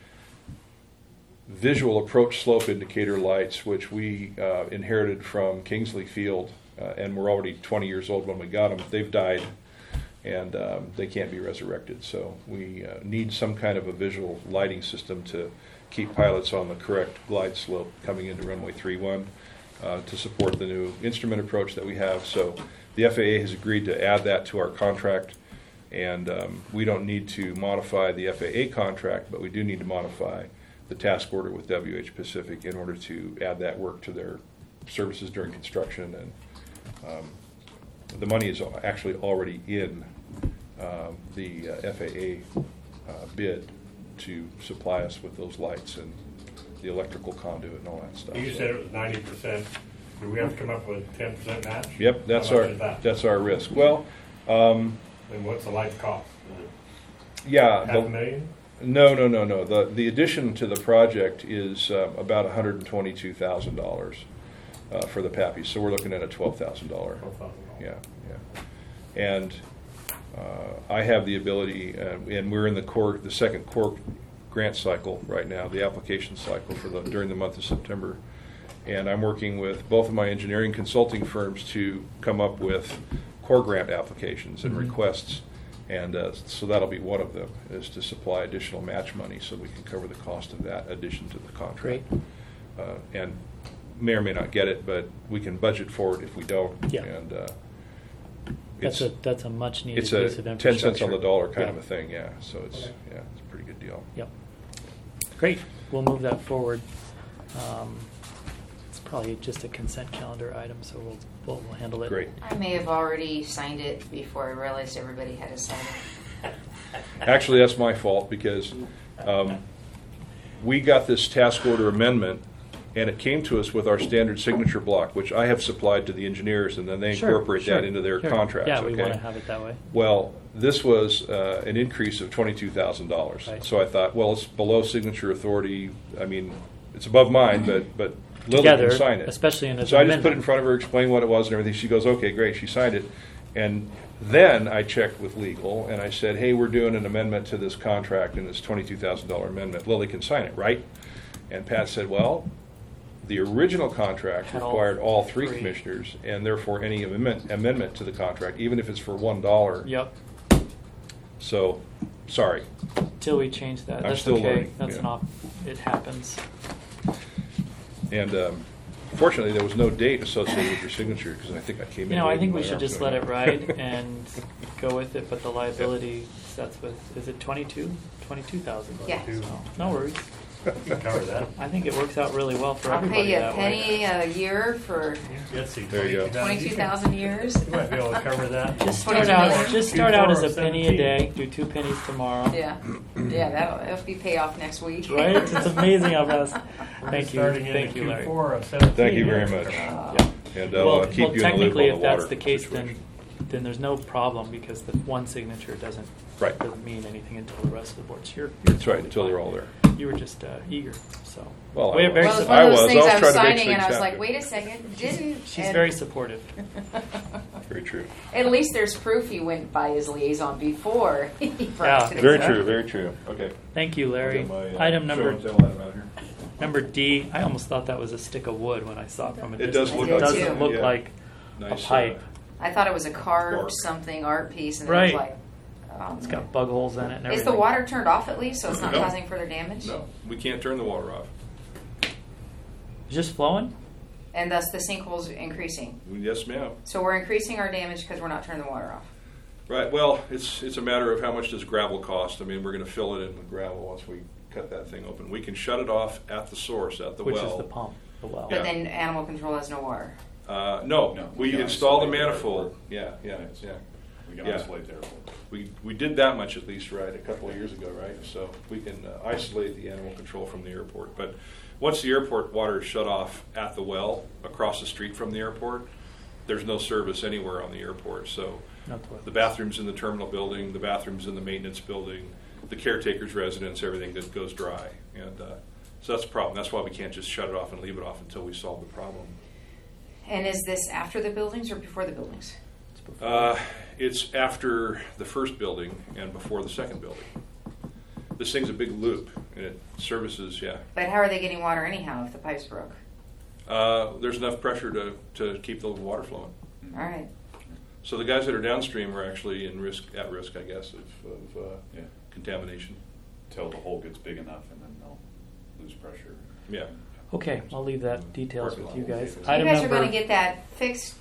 visual approach slope indicator lights, which we uh, inherited from Kingsley Field, uh, and were already twenty years old when we got them, they've died and um, they can't be resurrected. So we uh, need some kind of a visual lighting system to keep pilots on the correct glide slope coming into runway three one uh, to support the new instrument approach that we have. So the F A A has agreed to add that to our contract. And um, we don't need to modify the F A A contract, but we do need to modify the task order with W H Pacific in order to add that work to their services during construction. And um, the money is actually already in um, the uh, F A A uh, bid to supply us with those lights and the electrical conduit and all that stuff. You said it was ninety percent. Do we have to come up with a ten percent match? Yep, that's How much our is that? that's our risk. Well. Um, And what's the light cost? Yeah. Half the, a million? No, no, no, no. The the addition to the project is uh, about one hundred twenty-two thousand dollars uh, for the PAPIs. So we're looking at a twelve thousand dollars. twelve thousand dollars. Yeah, yeah. And uh, I have the ability, uh, and we're in the core, the second core grant cycle right now, the application cycle for the during the month of September. And I'm working with both of my engineering consulting firms to come up with core grant applications and Mhm. requests, and uh, so that'll be one of them, is to supply additional match money so we can cover the cost of that addition to the contract. Great. Uh, and may or may not get it, but we can budget for it if we don't. Yeah. And uh, That's it's a that's a much needed it's a piece of ten infrastructure. cents on the dollar kind Yeah. of a thing, yeah. So it's Okay. yeah, it's a pretty good deal. Yep. Great. We'll move that forward. Um, it's probably just a consent calendar item, so we'll we'll, we'll handle it. Great. I may have already signed it before I realized everybody had to sign it. Actually, that's my fault because um, we got this task order amendment, and it came to us with our standard signature block, which I have supplied to the engineers, and then they Sure, incorporate sure, that into their sure. contracts. Yeah, we okay? want to have it that way. Well, this was uh, an increase of twenty-two thousand dollars. Right. So I thought, well, it's below signature authority. I mean, it's above mine, but but Lily Together, can sign it. especially in an So I just put it in amendment. front of her, explained what it was and everything. She goes, okay, great. She signed it. And then I checked with legal, and I said, hey, we're doing an amendment to this contract, and this twenty-two thousand dollars amendment. Lily can sign it, right? And Pat said, well, the original contract Had all required all three three. commissioners, and therefore any amendment, amendment to the contract, even if it's for one dollar. Yep. So, sorry. Till we change that. I'm That's still okay. learning, That's yeah. an off. It happens. And um, fortunately, there was no date associated with your signature because I think I came in. You know, I late think and we my should arms just going let it up. ride and go with it. But the liability sets with is it twenty-two? Twenty-two thousand. Yeah. No worries. You can cover that. I think it works out really well for I'll everybody pay you a that penny way. a year for Let's see, There you go. twenty-two thousand years. You might be able to cover that. Just start twenty-two out. million. Just start out as a Q four of penny a seventeen. day. Do two pennies tomorrow. Yeah, yeah, that'll, that'll be payoff next week. Right? It's amazing how fast. We're Thank you. starting Thank into you, Larry. Q four of seventeen. Thank you very here. much. Yeah. And I'll well, uh, keep well, you in the loop technically, on if the water that's the case, situation. then then there's no problem because the one signature doesn't Right. doesn't mean anything until the rest of the board's here. That's right, until they're all there. You were just uh, eager, so Well, I We're was. very Well, it's su- one of I those was. things I was I was trying to make signing, and I things was like, happen. wait a second, didn't. she's and- very supportive. Very true. At least there's proof he went by his liaison before he brought Yeah. it to the Very council. true, very true. Okay. Thank you, Larry. I'll get my, uh, Item show number and tell item out here. number D. I almost thought that was a stick of wood when I saw it from a It distance. does look like doesn't that, look yeah. like Nice, a pipe. uh, I thought it was a carved Bark. something art piece, and Right. it was like, um, It's got bug holes in it and is everything. the water turned off at least, so it's not No. causing further damage? No, we can't turn the water off. It's just flowing? And thus the sinkhole's increasing. Yes, ma'am. So we're increasing our damage because we're not turning the water off. Right. Well, it's it's a matter of how much does gravel cost. I mean, we're going to fill it in with gravel once we cut that thing open. We can shut it off at the source, at the Which well. is the pump, the well. But Yeah. then animal control has no water. Uh, no, No, we we can install the isolate the manifold. airport. Yeah, yeah, Yes. yeah. We can Yeah. isolate the airport. We we did that much at least, right, a couple of years ago, right? So we can uh, isolate the animal control from the airport. But once the airport water is shut off at the well across the street from the airport, there's no service anywhere on the airport. So No toilet. the bathrooms in the terminal building, the bathrooms in the maintenance building, the caretaker's residence, everything that goes dry. And uh, so that's the problem. That's why we can't just shut it off and leave it off until we solve the problem. And is this after the buildings or before the buildings? It's before. Uh, it's after the first building and before the second building. This thing's a big loop, and it services, yeah. But how are they getting water anyhow if the pipes broke? Uh, there's enough pressure to, to keep the water flowing. All right. So the guys that are downstream are actually in risk, at risk, I guess, of, of uh, Yeah. contamination. Till the hole gets big enough and then they'll lose pressure. Yeah. Okay, I'll leave that details with you guys. You Item guys are number going to get that fixed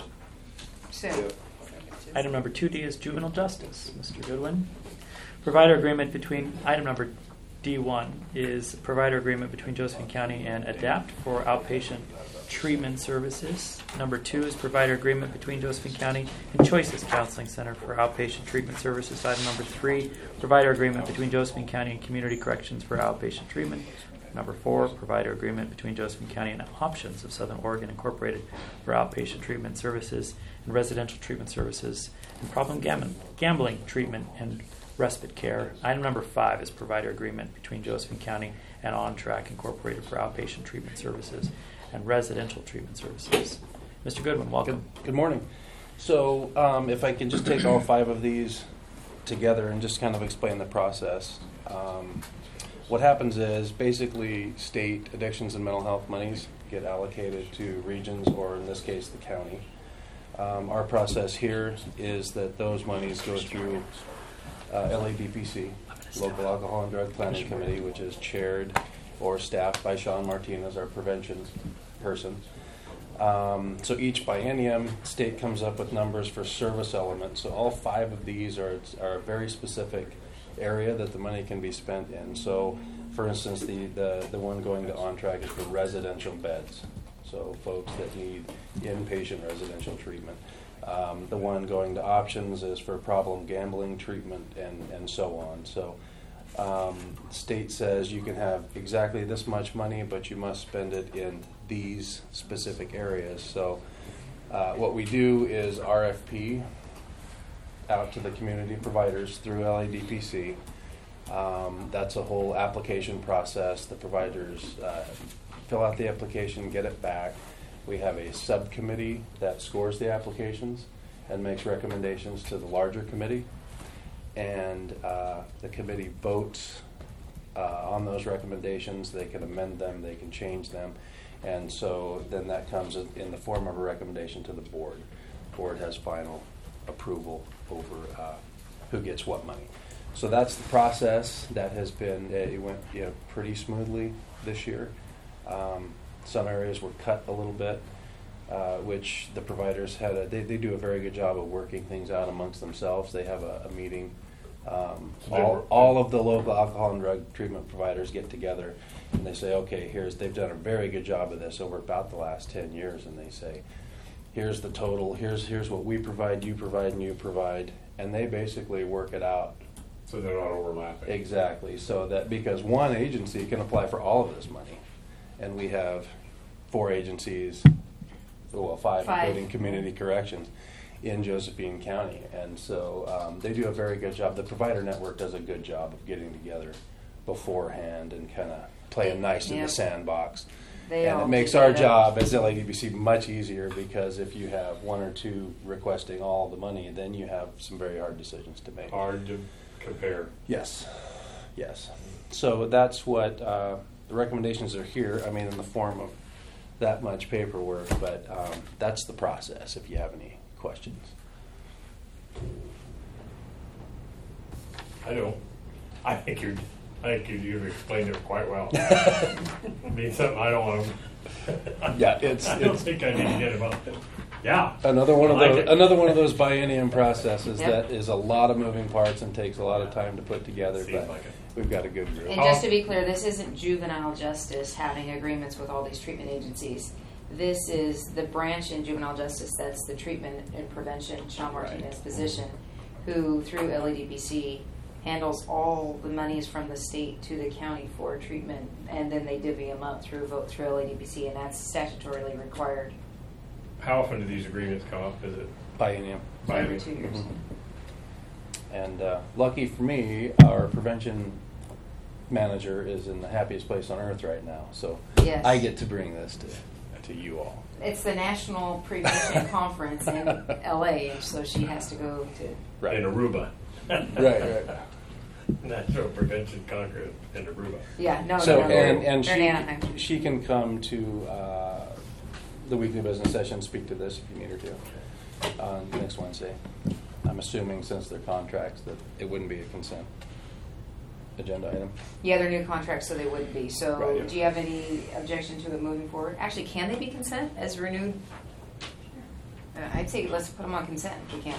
soon. Yeah. Item number two D is juvenile justice. Mister Goodwin. Provider agreement between, item number D one is provider agreement between Josephine County and ADAPT for outpatient treatment services. Number two is provider agreement between Josephine County and Choices Counseling Center for outpatient treatment services. Item number three, provider agreement between Josephine County and Community Corrections for outpatient treatment. Number four, provider agreement between Josephine County and Options of Southern Oregon Incorporated for outpatient treatment services and residential treatment services and problem gam- gambling treatment and respite care. Item number five is provider agreement between Josephine County and On Track Incorporated for outpatient treatment services and residential treatment services. Mister Goodwin, welcome. Good, good morning. So um, if I can just take all five of these together and just kind of explain the process. Um, what happens is basically state addictions and mental health monies get allocated to regions, or in this case the county. Um, our process here is that those monies go through uh, L A D P C, Local Alcohol and Drug Planning Committee, which is chaired or staffed by Sean Martinez, our prevention person. Um, so each biennium, state comes up with numbers for service elements. So all five of these are, are a very specific area that the money can be spent in. So, for instance, the, the, the one going to on-track is for residential beds. So folks that need inpatient residential treatment. Um, the one going to options is for problem gambling treatment and, and so on. So um, state says you can have exactly this much money, but you must spend it in these specific areas. So uh, what we do is R F P out to the community providers through L A D P C. Um, that's a whole application process. The providers uh, fill out the application, get it back. We have a subcommittee that scores the applications and makes recommendations to the larger committee. And uh, the committee votes uh, on those recommendations. They can amend them, they can change them. And so then that comes in the form of a recommendation to the board. The board has final approval over uh, who gets what money. So that's the process that has been, it went you know, pretty smoothly this year. Um, some areas were cut a little bit, uh, which the providers had, a, they, they do a very good job of working things out amongst themselves. They have a, a meeting. Um, all, all of the local alcohol and drug treatment providers get together and they say, okay, here's, they've done a very good job of this over about the last ten years, and they say, here's the total, here's, here's what we provide, you provide, and you provide, and they basically work it out. So they're not overlapping. Exactly, so that, because one agency can apply for all of this money, and we have four agencies, well, five, Five. including community corrections, in Josephine County. And so um, they do a very good job. The provider network does a good job of getting together beforehand and kind of playing nice in Yep. the sandbox. They and all it makes do our that. job as L A D B C much easier, because if you have one or two requesting all the money, then you have some very hard decisions to make. Hard to compare. Yes, yes. So that's what uh, the recommendations are here. I mean, in the form of that much paperwork, but um, that's the process. If you have any questions, I don't. I think you're. I think you, you've explained it quite well. It means something I don't want to. Yeah, it's- I don't it's- think I need to get about it. Yeah. another one of I like those it. another one of those biennium processes Yep. that is a lot of moving parts and takes a lot of time to put together. Seems But like it. we've got a good group. And just to be clear, this isn't juvenile justice having agreements with all these treatment agencies. This is the branch in juvenile justice that's the treatment and prevention, Sean Martinez position, who through L A D P C handles all the monies from the state to the county for treatment, and then they divvy them up through vote through L A D P C, and that's statutorily required How often do these agreements come up? Is it Biennium. every two years. Mhm. And uh, lucky for me, our prevention manager is in the happiest place on earth right now. So Yes. I get to bring this to, to you all. It's the National Prevention Conference in L A, and so she has to go to. in Aruba? Right, right. National Prevention Congress in Aruba. Yeah, no, So no, no. and and They're in Anaheim. she she can come to uh, the weekly business session, speak to this if you need her to on next Wednesday. I'm assuming since they're contracts that it wouldn't be a consent agenda item. Yeah, they're new contracts, so they wouldn't be. So, Right. do you have any objection to it moving forward? Actually, can they be consent as renewed? Uh, I'd say let's put them on consent if we can.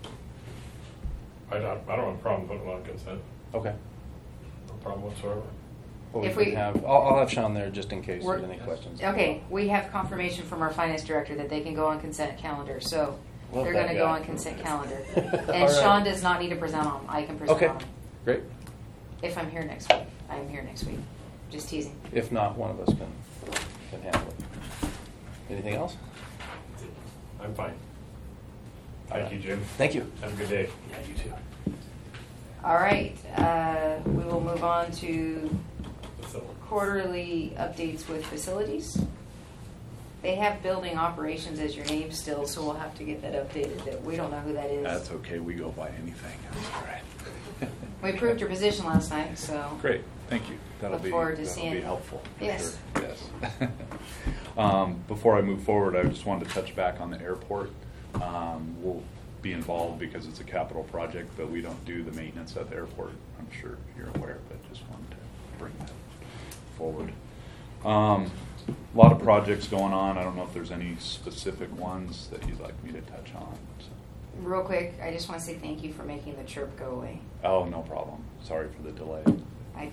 I don't, I don't have a problem putting them on consent. Okay. No problem whatsoever. Well, If we we- can have, I'll, I'll have Sean there just in case We're- there's any questions. Okay, we have confirmation from our finance director that they can go on consent calendar, so Love they're that going to go guy. on consent calendar. All And right. Sean does not need to present on them. I can present Okay, on them. great. If I'm here next week. I'm here next week. Just teasing. If not, one of us can, can handle it. Anything else? I'm fine. Thank you, Jim. Thank you. Have a good day. Yeah, you too. All right, uh, we will move on to So, quarterly updates with facilities. They have building operations as your name still, so we'll have to get that updated. That we don't know who that is. That's okay. We go by anything. All right. We approved your position last night, so Great. Thank you. That'll Look be forward to that'll seeing be it. helpful. for Yes. Sure. Yes. um, before I move forward, I just wanted to touch back on the airport. Um, we'll be involved because it's a capital project, but we don't do the maintenance at the airport. I'm sure you're aware, but just wanted to bring that forward. Um, a lot of projects going on. I don't know if there's any specific ones that you'd like me to touch on. So. Real quick, I just want to say thank you for making the chirp go away. Oh, no problem. Sorry for the delay. I,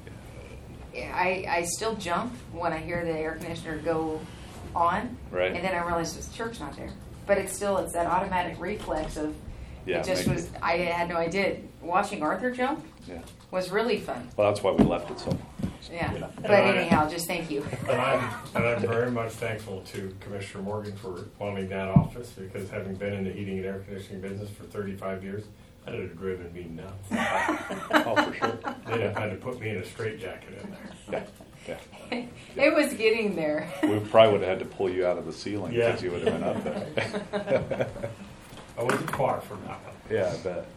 I, I still jump when I hear the air conditioner go on, Right. and then I realize the chirp's not there. But it's still, it's that automatic reflex of, Yeah, it just make was, it- I had no idea. Watching Arthur jump Yeah. was really fun. Well, that's why we left it so. Yeah. Yeah. But And I- anyhow, just thank you. And I'm, and I'm very much thankful to Commissioner Morgan for wanting that office, because having been in the heating and air conditioning business for thirty-five years, that would have driven me nuts. Oh, for sure. They'd have had to put me in a straitjacket in there. Yeah. Yeah. It was getting there. We probably would have had to pull you out of the ceiling Yeah. because you would have been up there. I wasn't far from that one. Yeah, I bet.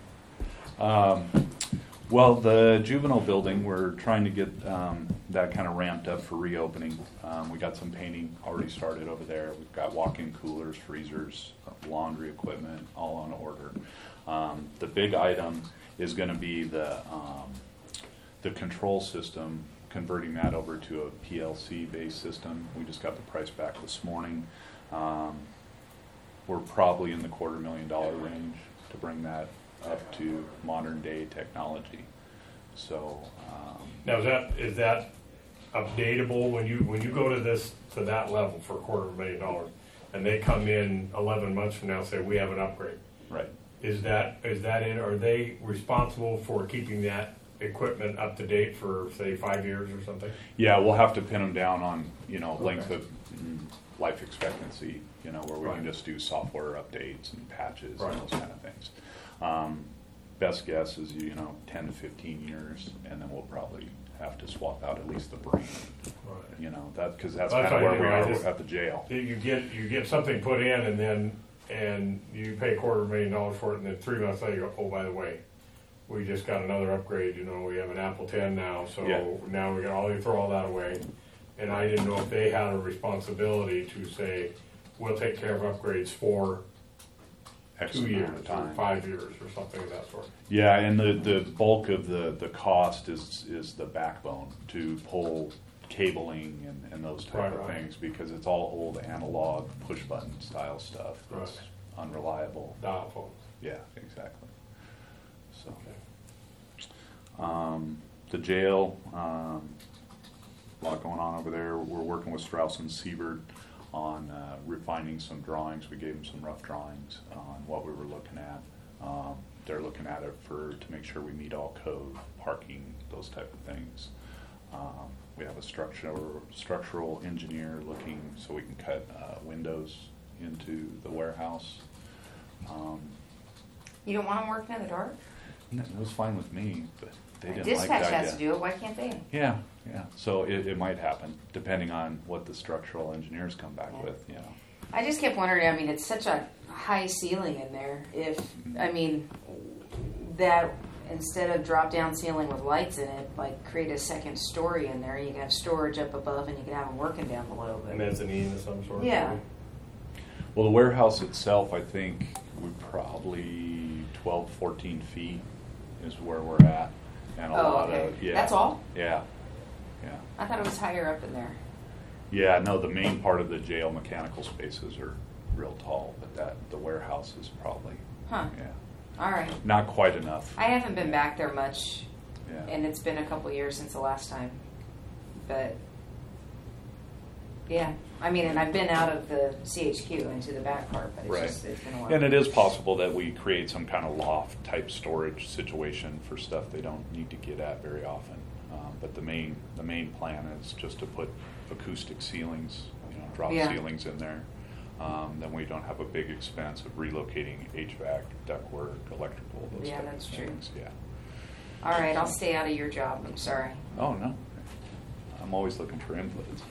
Um, well, the juvenile building, we're trying to get um, that kind of ramped up for reopening. Um, we got some painting already started over there. We've got walk-in coolers, freezers, laundry equipment, all on order. Um, the big item is going to be the um, the control system, converting that over to a P L C-based system. We just got the price back this morning. Um, we're probably in the quarter million dollar range to bring that up to modern day technology. So um, Now, is that, is that updatable when you, when you go to this, to that level for a quarter of a million dollars, and they come in eleven months from now and say, we have an upgrade? right. Is that, is that in, are they responsible for keeping that equipment up to date for, say, five years or something? Yeah, we'll have to pin them down on, you know, length Okay. of mm, life expectancy, you know, where we can Right. just do software updates and patches Right. and those kind of things. Um, best guess is, you know, ten to fifteen years, and then we'll probably have to swap out at least the brain, Right. you know, that, because that's That's kind of what I where we mean, I are just- at the jail. You get, you get something put in, and then, and you pay a quarter of a million dollars for it, and then three months later, you go, oh, by the way, we just got another upgrade, you know, we have an Apple ten now, so Yeah. now we got all, you throw all that away. And I didn't know if they had a responsibility to say, we'll take care of upgrades for X two amount years, of or time. five years, or something of that sort. Yeah, and the, the bulk of the, the cost is, is the backbone to pull cabling and, and those type Right, of right. things, because it's all old analog push button style stuff that's Right. unreliable. Dial phones. Yeah, exactly. So, Okay. um, the jail, um, a lot going on over there. We're working with Strauss and Siebert on uh, refining some drawings. We gave them some rough drawings on what we were looking at. Um, they're looking at it for to make sure we meet all code, parking, those type of things. Um, we have a structural structural engineer looking so we can cut uh, windows into the warehouse. Um, You don't want them working in the dark? no, it was fine with me, but they didn't like Dispatch that. has yet. to do it. Why can't they? Yeah, yeah. So it, it might happen depending on what the structural engineers come back Yeah. with. You know. I just kept wondering. I mean, it's such a high ceiling in there. If I mean that instead of drop down ceiling with lights in it, like create a second story in there. You can have storage up above, and you can have them working down below. But Mezzanine of some sort. Yeah. maybe? Well, the warehouse itself, I think, we probably twelve, fourteen feet is where we're at, and a Oh, lot okay. of yeah. That's all? Yeah, yeah, I thought it was higher up in there. yeah. No, the main part of the jail mechanical spaces are real tall, but that the warehouse is probably Huh. yeah, All right. not quite enough. I haven't been back there much, Yeah. and it's been a couple years since the last time. But yeah, I mean, and I've been out of the C H Q into the back part, but it's Right. just it's been a while. And it is possible that we create some kind of loft type storage situation for stuff they don't need to get at very often. Um, but the main the main plan is just to put acoustic ceilings, you know, drop Yeah. ceilings in there. Um, then we don't have a big expense of relocating H V A C, ductwork, electrical, those Yeah, type that's of true. things. Yeah. All right, I'll stay out of your job. I'm sorry. Oh no, I'm always looking for input. So.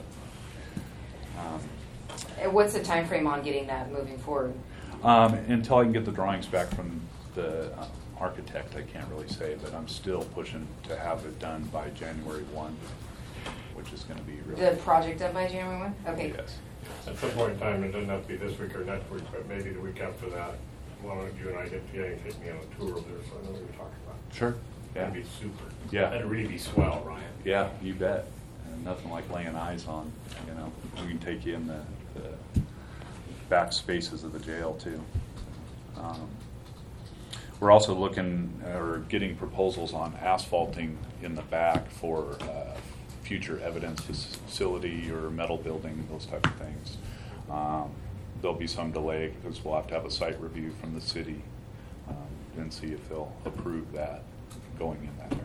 Um, Uh, What's the time frame on getting that moving forward? Um, until I can get the drawings back from the uh, architect, I can't really say, but I'm still pushing to have it done by January first, which is going to be really. The project done by January one? Okay. Yes. at some point in time, it doesn't have to be this week or next week, but maybe the week after that, why don't you and I get together and take me on a tour over there so I know what you're talking about? Sure. Yeah. That'd be super. Yeah. That'd really be swell, Ryan. Yeah, you bet. And nothing like laying eyes on, you know, we can take you in the, the back spaces of the jail too. Um, we're also looking or getting proposals on asphalting in the back for uh, future evidence facility or metal building, those type of things. Um, there'll be some delay because we'll have to have a site review from the city um, and see if they'll approve that going in that area.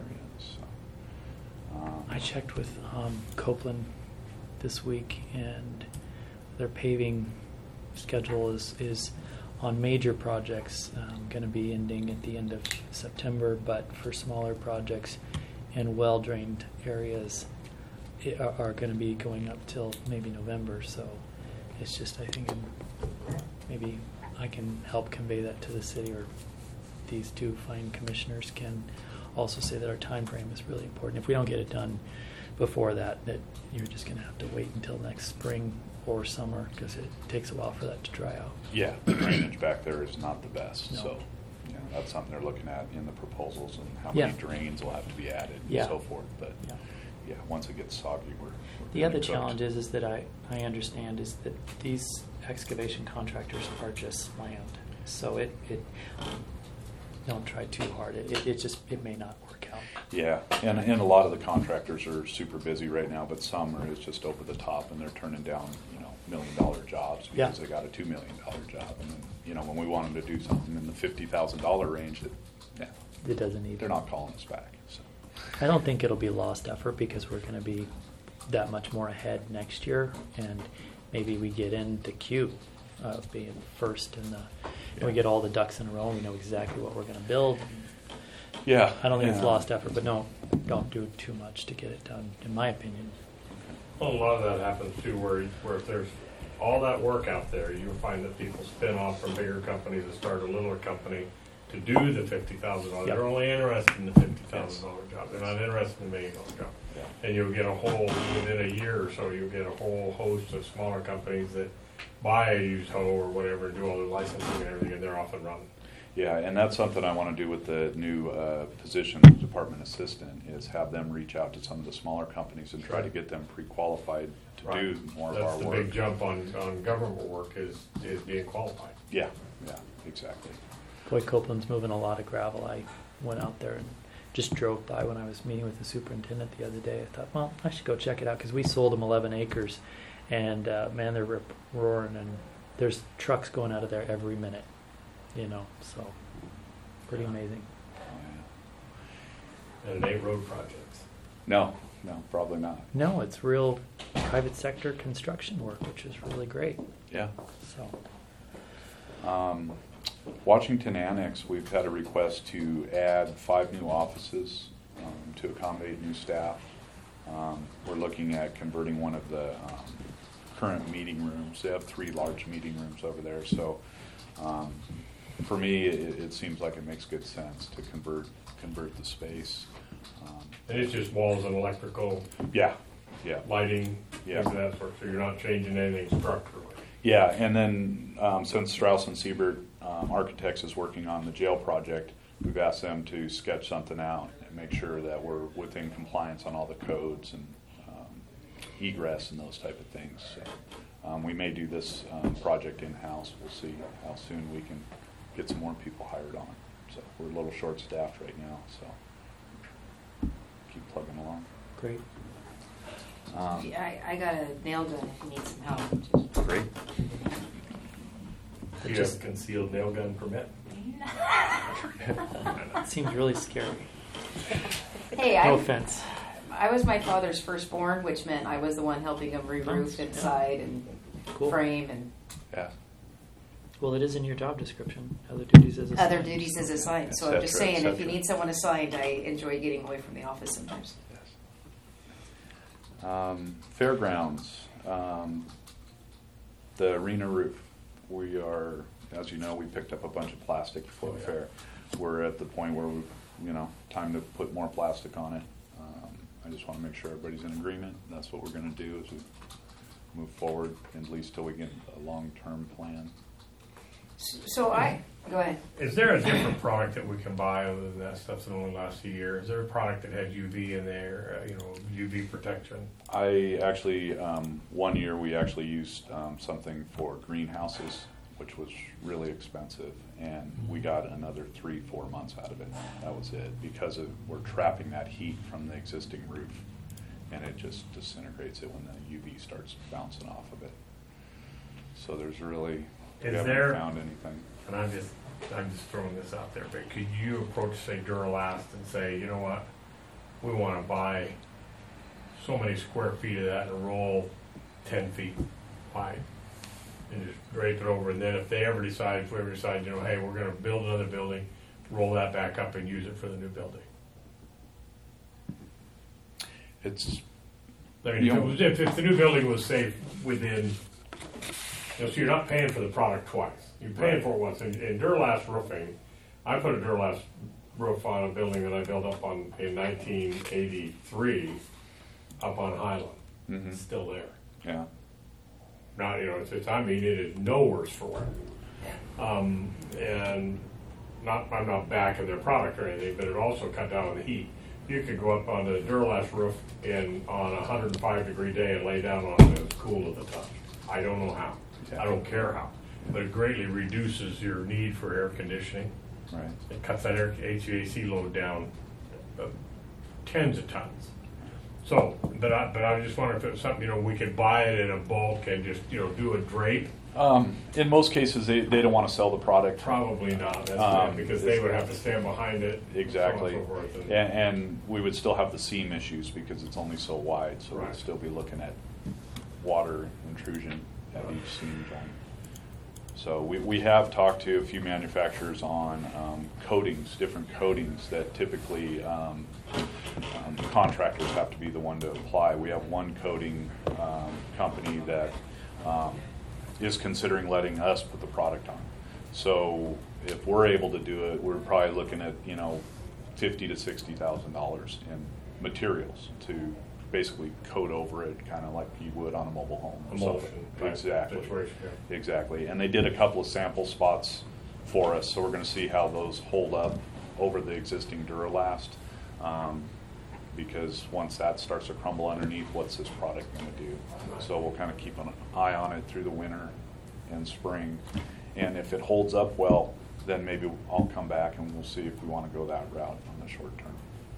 So, um, I checked with um, Copeland this week, and their paving schedule is, is on major projects um, going to be ending at the end of September, but for smaller projects and well-drained areas it, are, are going to be going up till maybe November. So it's just, I think I'm, maybe I can help convey that to the city, or these two fine commissioners can also say that our time frame is really important. If we don't get it done before that, that you're just going to have to wait until next spring or summer, because it takes a while for that to dry out. yeah, the drainage back there is not the best. No. So, you know, that's something they're looking at in the proposals and how Yeah. many drains will have to be added Yeah. and so forth. But Yeah. yeah, once it gets soggy, we're, we're The gonna other be cooked. challenge is, is that I, I understand is that these excavation contractors are just slammed. So it, it don't try too hard. It, it, it just, it may not work out. Yeah, and, and a lot of the contractors are super busy right now, but some are just over the top and they're turning down, you know, million dollar jobs Yeah. because they got a two million dollar job. And then, you know, when we want them to do something in the fifty thousand dollar range, that, yeah, It doesn't need. they're not calling us back. So, I don't think it'll be lost effort, because we're going to be that much more ahead next year, and maybe we get into queue of being first in the. And we get all the ducks in a row. And we know exactly what we're going to build. yeah, I don't think it's yeah. lost effort, but no, don't do too much to get it done, in my opinion. Well, a lot of that happens too, where, where if there's all that work out there, you'll find that people spin off from bigger companies and start a littler company to do the fifty thousand dollars. Yep. They're only interested in the fifty thousand dollar job. They're not interested in the million dollar job. Yeah. And you'll get a whole, within a year or so, you'll get a whole host of smaller companies that buy a used hoe or whatever, and do all the licensing and everything, and they're off and running. Yeah, and that's something I want to do with the new uh, position, department assistant, is have them reach out to some of the smaller companies and try to get them pre-qualified to Right. do more of That's our the work. big jump on, on government work is, is being qualified. Yeah, yeah, exactly. Boy, Copeland's moving a lot of gravel. I went out there and just drove by when I was meeting with the superintendent the other day. I thought, well, I should go check it out, because we sold them eleven acres, and uh, man, they're rip- roaring, and there's trucks going out of there every minute, you know, so pretty amazing. Oh, And it ain't road projects. No, no, probably not. No, it's real private sector construction work, which is really great. Yeah. So, Um, Washington Annex, we've had a request to add five new offices um, to accommodate new staff. Um, we're looking at converting one of the um, current meeting rooms. They have three large meeting rooms over there. So um, for me, it, it seems like it makes good sense to convert convert the space. Um, And it's just walls and electrical, yeah, yeah. lighting, Yeah. things of that sort, so you're not changing anything structurally. Yeah, and then um, since Strauss and Siebert um, Architects is working on the jail project, we've asked them to sketch something out and make sure that we're within compliance on all the codes and um, egress and those type of things. So um, we may do this um, project in-house. We'll see how soon we can get some more people hired on. So we're a little short-staffed right now, so keep plugging along. great. Um, Yeah, I, I got a nail gun if you need some help. Just- great. Do you have a concealed nail gun permit? It seems really scary. Hey, No I, offense. I was my father's firstborn, which meant I was the one helping him re-roof Oh, inside and Cool. frame and Yeah. Well, it is in your job description. Other duties as assigned. other duties as assigned. So I'm just Et cetera, et saying, if you cetera. need someone assigned, I enjoy getting away from the office sometimes. Um, fairgrounds, um, the arena roof. We are, as you know, we picked up a bunch of plastic before the fair. We're at the point where we, you know, time to put more plastic on it. Um, I just want to make sure everybody's in agreement. That's what we're going to do. Is we move forward, at least till we get a long-term plan. So I, go ahead. Is there a different product that we can buy other than that stuff that only lasts a year? Is there a product that had U V in there, uh, you know, U V protection? I actually, um, one year we actually used um, something for greenhouses, which was really expensive, and we got another three, four months out of it. That was it, because of, we're trapping that heat from the existing roof, and it just disintegrates it when the U V starts bouncing off of it. So there's really, we Is haven't there- found anything. And I'm just, I'm just throwing this out there, but could you approach, say, Duralast and say, you know what, we want to buy so many square feet of that and roll ten feet wide, and just drape it over, and then if they ever decide, if we ever decide, you know, hey, we're going to build another building, roll that back up and use it for the new building. It's, I mean, if, it was, if, if the new building was, say, within, you know, so you're not paying for the product twice. You're paying for it once. In, in Duralast roofing, I put a Duralast roof on a building that I built up on in nineteen eighty-three up on Highland. mm-hmm. It's still there. yeah. Not, you know, it's, it's I mean, it is no worse for wear. Um, and not, I'm not backing their product or anything, but it also cut down on the heat. You could go up on the Duralast roof in on a one hundred five degree day and lay down on it and it's cool to the touch. I don't know how. I don't care how. But it greatly reduces your need for air conditioning. Right. It cuts that air H V A C load down uh, tens of tons. So, but I, but I just wonder if it was something, you know, we could buy it in a bulk and just, you know, do a drape. Um, in most cases, they, they don't want to sell the product. Probably not, that's Um, right, because they would have to stand behind it. Exactly. So on and so forth, and- And, and we would still have the seam issues because it's only so wide, so Right. we'd still be looking at water intrusion at each seam joint. So we, we have talked to a few manufacturers on um, coatings, different coatings that typically um, um, contractors have to be the one to apply. We have one coating um, company that um, is considering letting us put the product on. So if we're able to do it, we're probably looking at, you know, fifty to sixty thousand dollars in materials to basically coat over it, kind of like you would on a mobile home. or Emulsion something. type Exactly. situation, yeah. Exactly. And they did a couple of sample spots for us, so we're going to see how those hold up over the existing Duralast. Um, because once that starts to crumble underneath, what's this product going to do? So we'll kind of keep an eye on it through the winter and spring. And if it holds up well, then maybe I'll come back and we'll see if we want to go that route on the short term.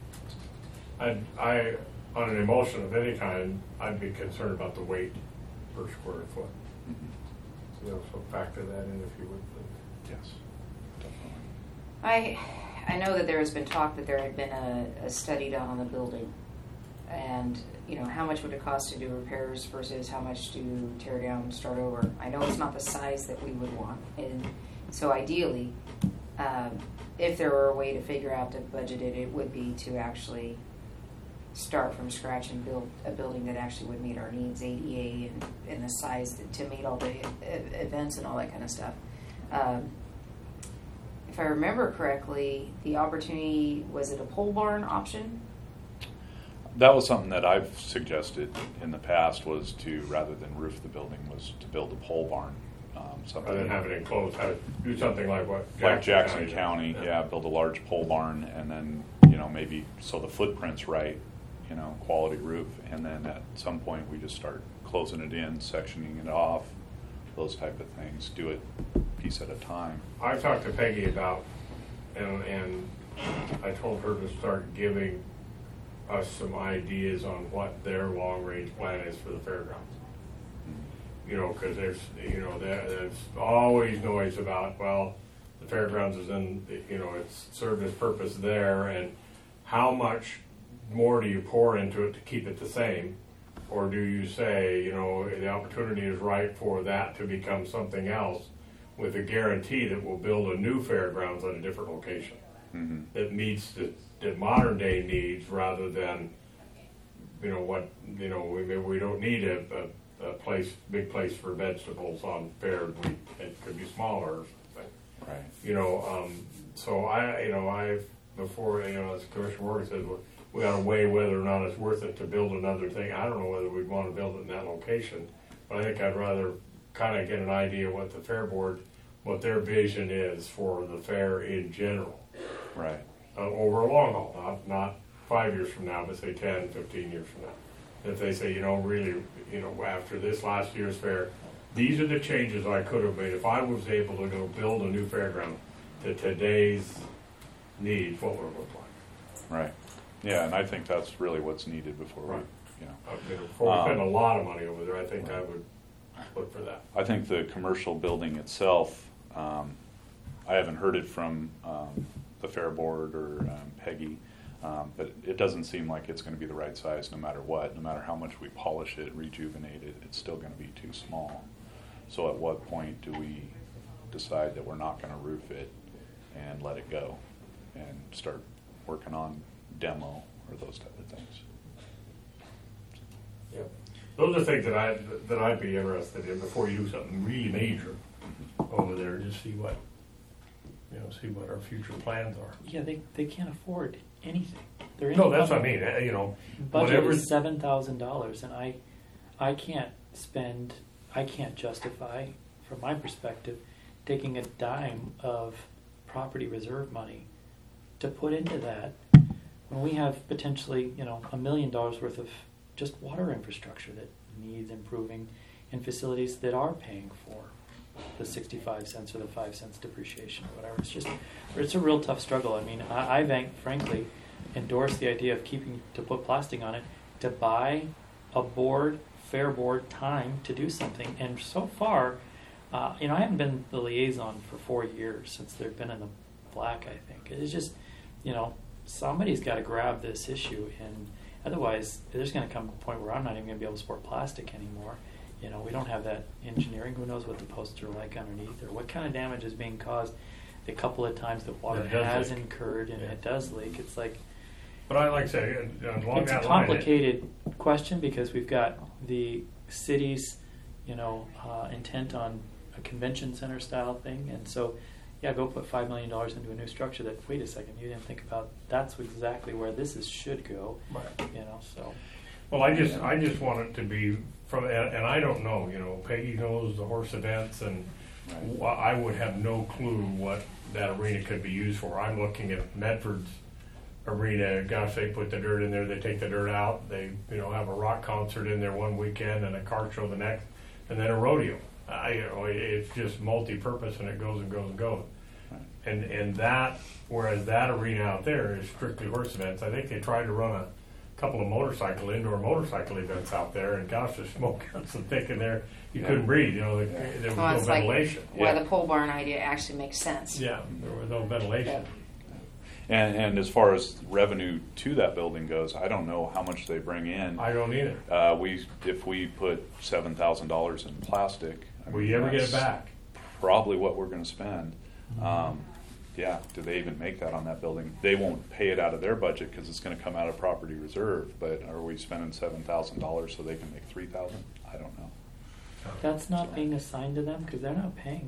I, I, on an emulsion of any kind, I'd be concerned about the weight per square foot. Mm-hmm. So, you know, so factor that in if you would, please. Yes, definitely. I, I know that there has been talk that there had been a, a study done on the building, and you know, how much would it cost to do repairs versus how much to tear down and start over. I know it's not the size that we would want, and so ideally, um, if there were a way to figure out to budget it, it would be to actually start from scratch and build a building that actually would meet our needs, A D A and, and the size to, to meet all the e- events and all that kind of stuff. Um, if I remember correctly, the opportunity, was it a pole barn option? That was something that I've suggested in the past, was to, rather than roof the building, was to build a pole barn. Um, something Rather than have it enclosed, have it do something like what? like Jackson did. County, yeah, build a large pole barn, and then, you know, maybe so the footprint's right, you know, quality roof, and then at some point we just start closing it in, sectioning it off, those type of things. Do it piece at a time. I talked to Peggy about, and, and I told her to start giving us some ideas on what their long-range plan is for the fairgrounds. You know, because there's, you know, there, there's always noise about, well, the fairgrounds is in, you know, it's served its purpose there, and how much more do you pour into it to keep it the same? Or do you say, you know, the opportunity is right for that to become something else with a guarantee that we'll build a new fairgrounds at a different location Mm-hmm. that meets the, the modern day needs rather than, you know, what, you know, we, we don't need a, a, a place, big place for vegetables on fair. We, it could be smaller or something. Right. You know, um, so I, you know, I, before, you know, as Commissioner Morgan said, we got to weigh whether or not it's worth it to build another thing. I don't know whether we'd want to build it in that location, but I think I'd rather kind of get an idea what the fair board, what their vision is for the fair in general. Right. Uh, over a long haul, not, not five years from now, but say ten, fifteen years from now. If they say, you know, really, you know, after this last year's fair, these are the changes I could have made if I was able to go build a new fairground to today's needs, what would it look like? Right. Yeah, and I think that's really what's needed before we, Right. you know. Uh, you know, Before we spend a Um, lot of money over there, I think I would look for that. I think the commercial building itself, um, I haven't heard it from um, the Fair Board or um, Peggy, um, but it doesn't seem like it's going to be the right size no matter what. No matter how much we polish it, rejuvenate it, it's still going to be too small. So at what point do we decide that we're not going to roof it and let it go and start working on demo or those type of things? Yep. Those are things that I that I'd be interested in before you do something really major over there. Just see what you know, see what our future plans are. Yeah, they, they can't afford anything. They're in No, that's the what I mean. uh, You know, budget whatever. is seven thousand dollars, and I, I can't spend, I can't justify, from my perspective, taking a dime of property reserve money to put into that when we have potentially, you know, a million dollars worth of just water infrastructure that needs improving and facilities that are paying for the sixty-five cents or the five cents depreciation or whatever. It's just, it's a real tough struggle. I mean, I, I frankly endorse the idea of keeping, to put plastic on it, to buy a board, fair board time to do something. And so far, uh, you know, I haven't been the liaison for four years since they've been in the black, I think. It's just, you know, somebody's got to grab this issue, and otherwise there's going to come a point where I'm not even going to be able to support plastic anymore. You know, we don't have that engineering. Who knows what the posts are like underneath, or what kind of damage is being caused the couple of times that water It does has leak. incurred, and Yeah. it does leak. It's like, But I like to say, uh, along it's a that line, it- complicated question because we've got the city's, you know, uh, intent on a convention center style thing, and so, yeah, go put five million dollars into a new structure. That, wait a second, you didn't think about that's exactly where this is should go. Right. You know, so. Well, I just, I just want it to be from, and, and I don't know, you know, Peggy knows the horse events, and Right. wh- I would have no clue what that arena could be used for. I'm looking at Medford's arena. Gosh, they put the dirt in there, they take the dirt out, they, you know, have a rock concert in there one weekend and a car show the next, and then a rodeo. I, you know, it, it's just multi-purpose, and it goes and goes and goes. Right. And and that, whereas that arena out there is strictly horse events. I think they tried to run a couple of motorcycle, indoor motorcycle events out there, and gosh, the smoke got so thick in there, you Yeah. couldn't breathe, you know, the, there was Well, no it's like ventilation. why Yeah. the pole barn idea actually makes sense. Yeah, there was no ventilation. And, and as far as revenue to that building goes, I don't know how much they bring in. I don't either. Uh, we, if we put seven thousand dollars in plastic, I Will mean, you ever get it that's back? Probably what we're going to spend. Um, yeah, do they even make that on that building? They won't pay it out of their budget because it's going to come out of property reserve. But are we spending seven thousand dollars so they can make three thousand? I don't know. That's not being assigned to them because they're not paying.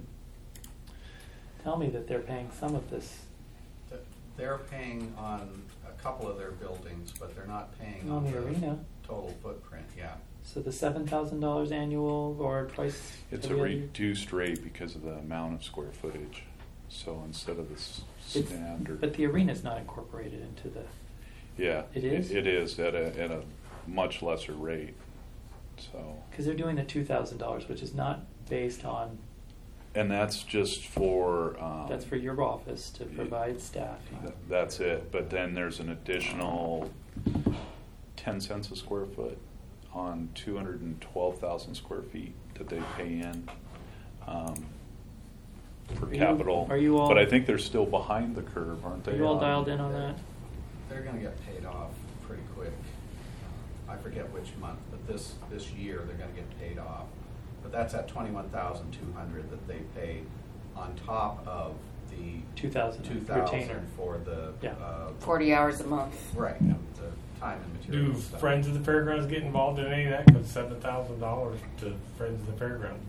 Tell me that they're paying some of this. They're paying on a couple of their buildings, but they're not paying On on the the arena. total footprint, yeah. So the seven thousand dollars annual or twice. It's a every other- reduced rate because of the amount of square footage. So instead of this It's- standard, But the arena's not incorporated into the. yeah, It is? It is at a at a much lesser rate. So, Because they're doing the two thousand dollars, which is not based on. and that's just for um, That's for your office to provide staffing. Th- That's it, but then there's an additional ten cents a square foot on two hundred and twelve thousand square feet that they pay in um, for Are you- capital. are you all- But I think they're still behind the curve, aren't they? Are you all on- dialed in on that? They're gonna get paid off pretty quick. I forget which month, but this, this year, they're gonna get paid off. But that's at twenty-one thousand two hundred that they pay on top of the Two thousand two retainer. thousand for the, Yeah. uh, Forty hours a month. right, the time and Do material stuff. Friends of the Fairgrounds get involved in any of that? Because seven thousand dollars to Friends of the Fairgrounds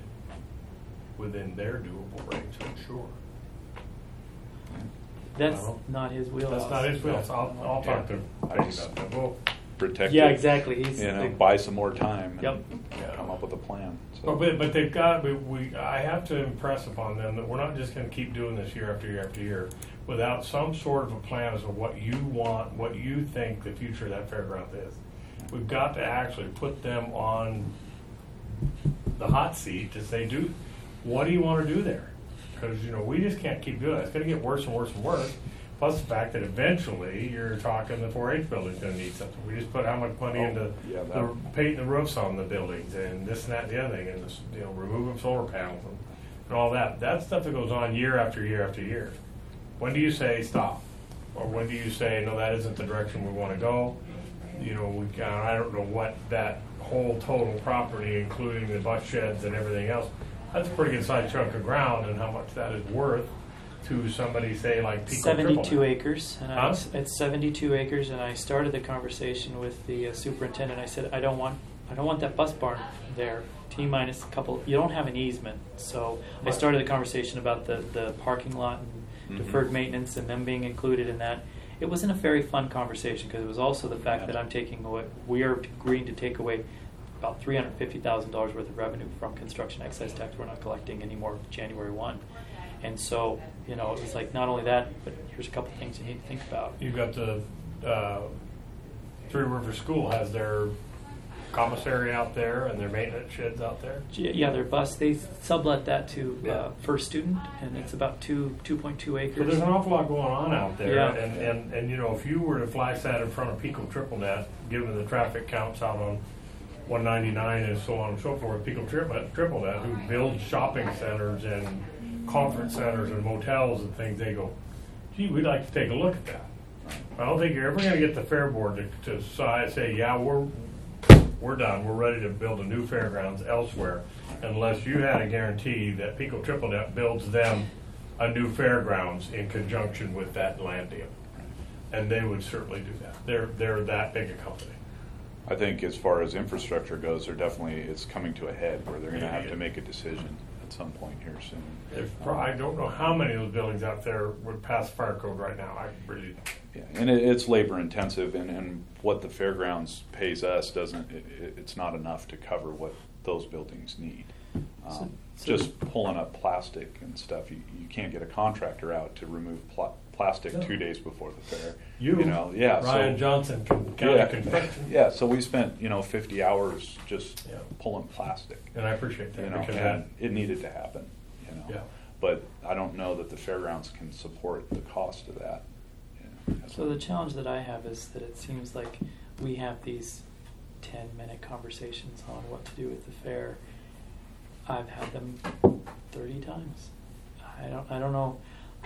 within their doable rates, I'm sure. That's Well, not his wheelhouse. That's not his wheelhouse. I'll, I'll talk to I Peggy just- about that. We'll, Protect Yeah, it, exactly. He's you know, the- buy some more time. Yep. And come up with with a plan. So. Well, but, but they've got, we, we, I have to impress upon them that we're not just going to keep doing this year after year after year without some sort of a plan as to what you want, what you think the future of that fairground is. We've got to actually put them on the hot seat to say, dude, what do you want to do there? Because, you know, we just can't keep doing it. It's going to get worse and worse and worse. Plus the fact that eventually you're talking the four H building's going to need something. We just put how much money Oh, into yeah, that- the painting the roofs on the buildings and this and that and the other thing, and this, you know, removing solar panels and, and all that. That's stuff that goes on year after year after year. When do you say stop? Or when do you say, no, that isn't the direction we want to go? You know, we, uh, I don't know what that whole total property, including the bus sheds and everything else, that's a pretty good sized chunk of ground, and how much that is worth to somebody, say, like Pico seventy-two Triple. acres, and Huh? I, it's seventy-two acres, and I started the conversation with the uh, superintendent. I said, I don't want, I don't want that bus barn there. T minus a couple. You don't have an easement, so I Right. started the conversation about the the parking lot and Mhm. deferred maintenance and them being included in that. It wasn't a very fun conversation because it was also the fact that I'm taking away. We are agreeing to take away about three hundred fifty thousand dollars worth of revenue from construction excise tax. We're not collecting anymore January first. And so, you know, it was like not only that, but here's a couple things you need to think about. You've got the uh, Three River School has their commissary out there and their maintenance sheds out there. Yeah, their bus, they sublet that to Yeah. uh, First Student, and it's about two, two point two acres. So there's an awful lot going on out there, Yeah. and, and, and you know, if you were to flash that in front of Pico Triple Net, given the traffic counts out on one ninety-nine and so on and so forth, Pico Triple Net, Triple Net, who builds shopping centers and conference centers and motels and things, they go, gee, we'd like to take a look at that. I don't think you're ever going to get the fair board to, to decide, say, yeah, we're we're done, we're ready to build a new fairgrounds elsewhere, unless you had a guarantee that Pico Triple Net builds them a new fairgrounds in conjunction with that land deal. And they would certainly do that. They're they're that big a company. I think as far as infrastructure goes, they're definitely, it's coming to a head where they're going to have to make a decision at some point here soon. There's pro- I don't know how many of those buildings out there would pass fire code right now. I really Yeah, and it, it's labor intensive, and, and what the fairgrounds pays us doesn't, it, it- it's not enough to cover what those buildings need. Um, So- so- just pulling up plastic and stuff, you, you can't get a contractor out to remove pl- plastic two days before the fair. You, know, yeah. Ryan so, Johnson, con- County yeah, Construction. yeah. So we spent you know fifty hours just Yeah. pulling plastic. And I appreciate that You know, because and that, it needed to happen. You know, Yeah. but I don't know that the fairgrounds can support the cost of that. You know. So the challenge that I have is that it seems like we have these ten-minute conversations on what to do with the fair. I've had them thirty times. I don't. I don't know.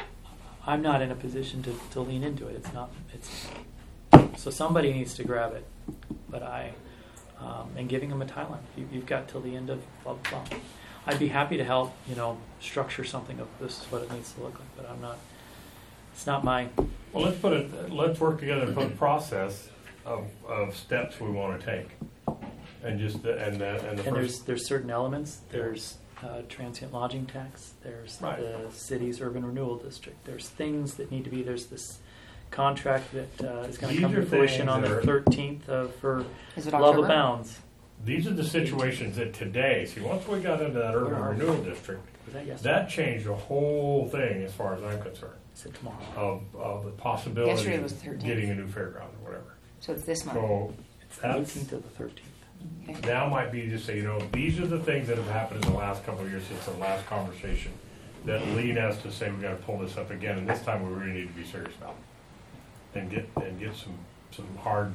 I'm not in a position to, to lean into it. It's not. It's so somebody needs to grab it. But I, um, and giving them a timeline. You, you've got till the end of blah blah blah. I'd be happy to help. You know, structure something of this is what it needs to look like. But I'm not. It's not my. well, let's put it, let's work together and put a process of, of steps we want to take. And just, the, and the, and the And there's first, there's certain elements. There's uh, transient lodging tax. There's Right. the city's urban renewal district. There's things that need to be. There's this contract that uh, is going to These come are to fruition things on that the are- thirteenth of for Is it Love October? Abounds. these are the situations that today, see, once we got into that urban Where are we? renewal district, Was that yesterday? that changed the whole thing as far as I'm concerned, I said tomorrow. of, of the possibility Yesterday was of thirteenth. getting a new fairground or whatever. So it's this month. So It's the that's, eighteenth of the thirteenth. Okay. now might be just say, you know, these are the things that have happened in the last couple of years since the last conversation that lead us to say we got to pull this up again, and this time we really need to be serious about it and get and get some some hard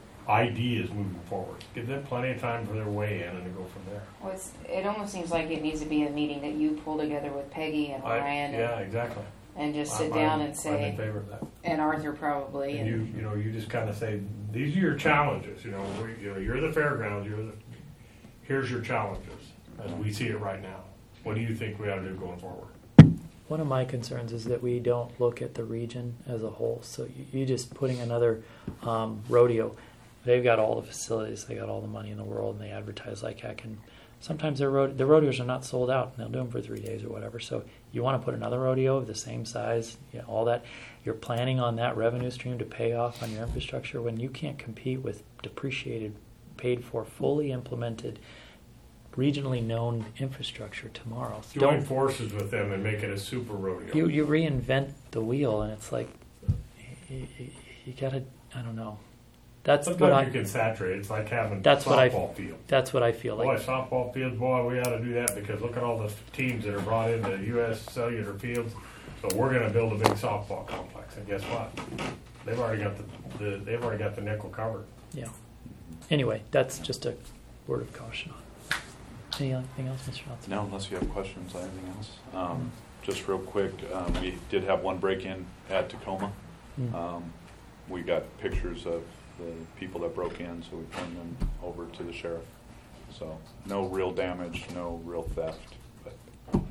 ideas moving forward. Give them plenty of time for their way in and to go from there. Well, it's, it almost seems like it needs to be a meeting that you pull together with Peggy and I- Ryan yeah, and, exactly. and just sit I'm- down I'm- and I'm in say, favor of that. and Arthur probably. And you, you know, you just kind of say, these are your challenges. You know, we, you know, you're the fairgrounds. You're the. Here's your challenges as we see it right now. What do you think we ought to do going forward? One of my concerns is that we don't look at the region as a whole. So you, you just putting another um, rodeo. They've got all the facilities. They got all the money in the world, and they advertise like heck. And sometimes their rode- the rodeos are not sold out, and they'll do them for three days or whatever. So you want to put another rodeo of the same size, you know, all that. You're planning on that revenue stream to pay off on your infrastructure when you can't compete with depreciated, paid for, fully implemented regionally known infrastructure tomorrow. So Join don't forces with them and make it a super rodeo. you you reinvent the wheel, and it's like you, you, you gotta. I don't know. That's Sometimes what I. you can saturate. It's like having That's what I. softball field. That's what I feel Boy, like. softball fields, boy, we ought to do that because look at all the teams that are brought into U S cellular fields. So we're going to build a big softball complex, and guess what? They've already got the, the they've already got the nickel covered. Yeah. Anyway, that's just a word of caution on it. Anything else, Mister Johnson? No, unless you have questions on anything else. Um, just real quick, um, we did have one break-in at Tacoma. Mm. Um, we got pictures of the people that broke in, so we turned them over to the sheriff. So no real damage, no real theft. But, um,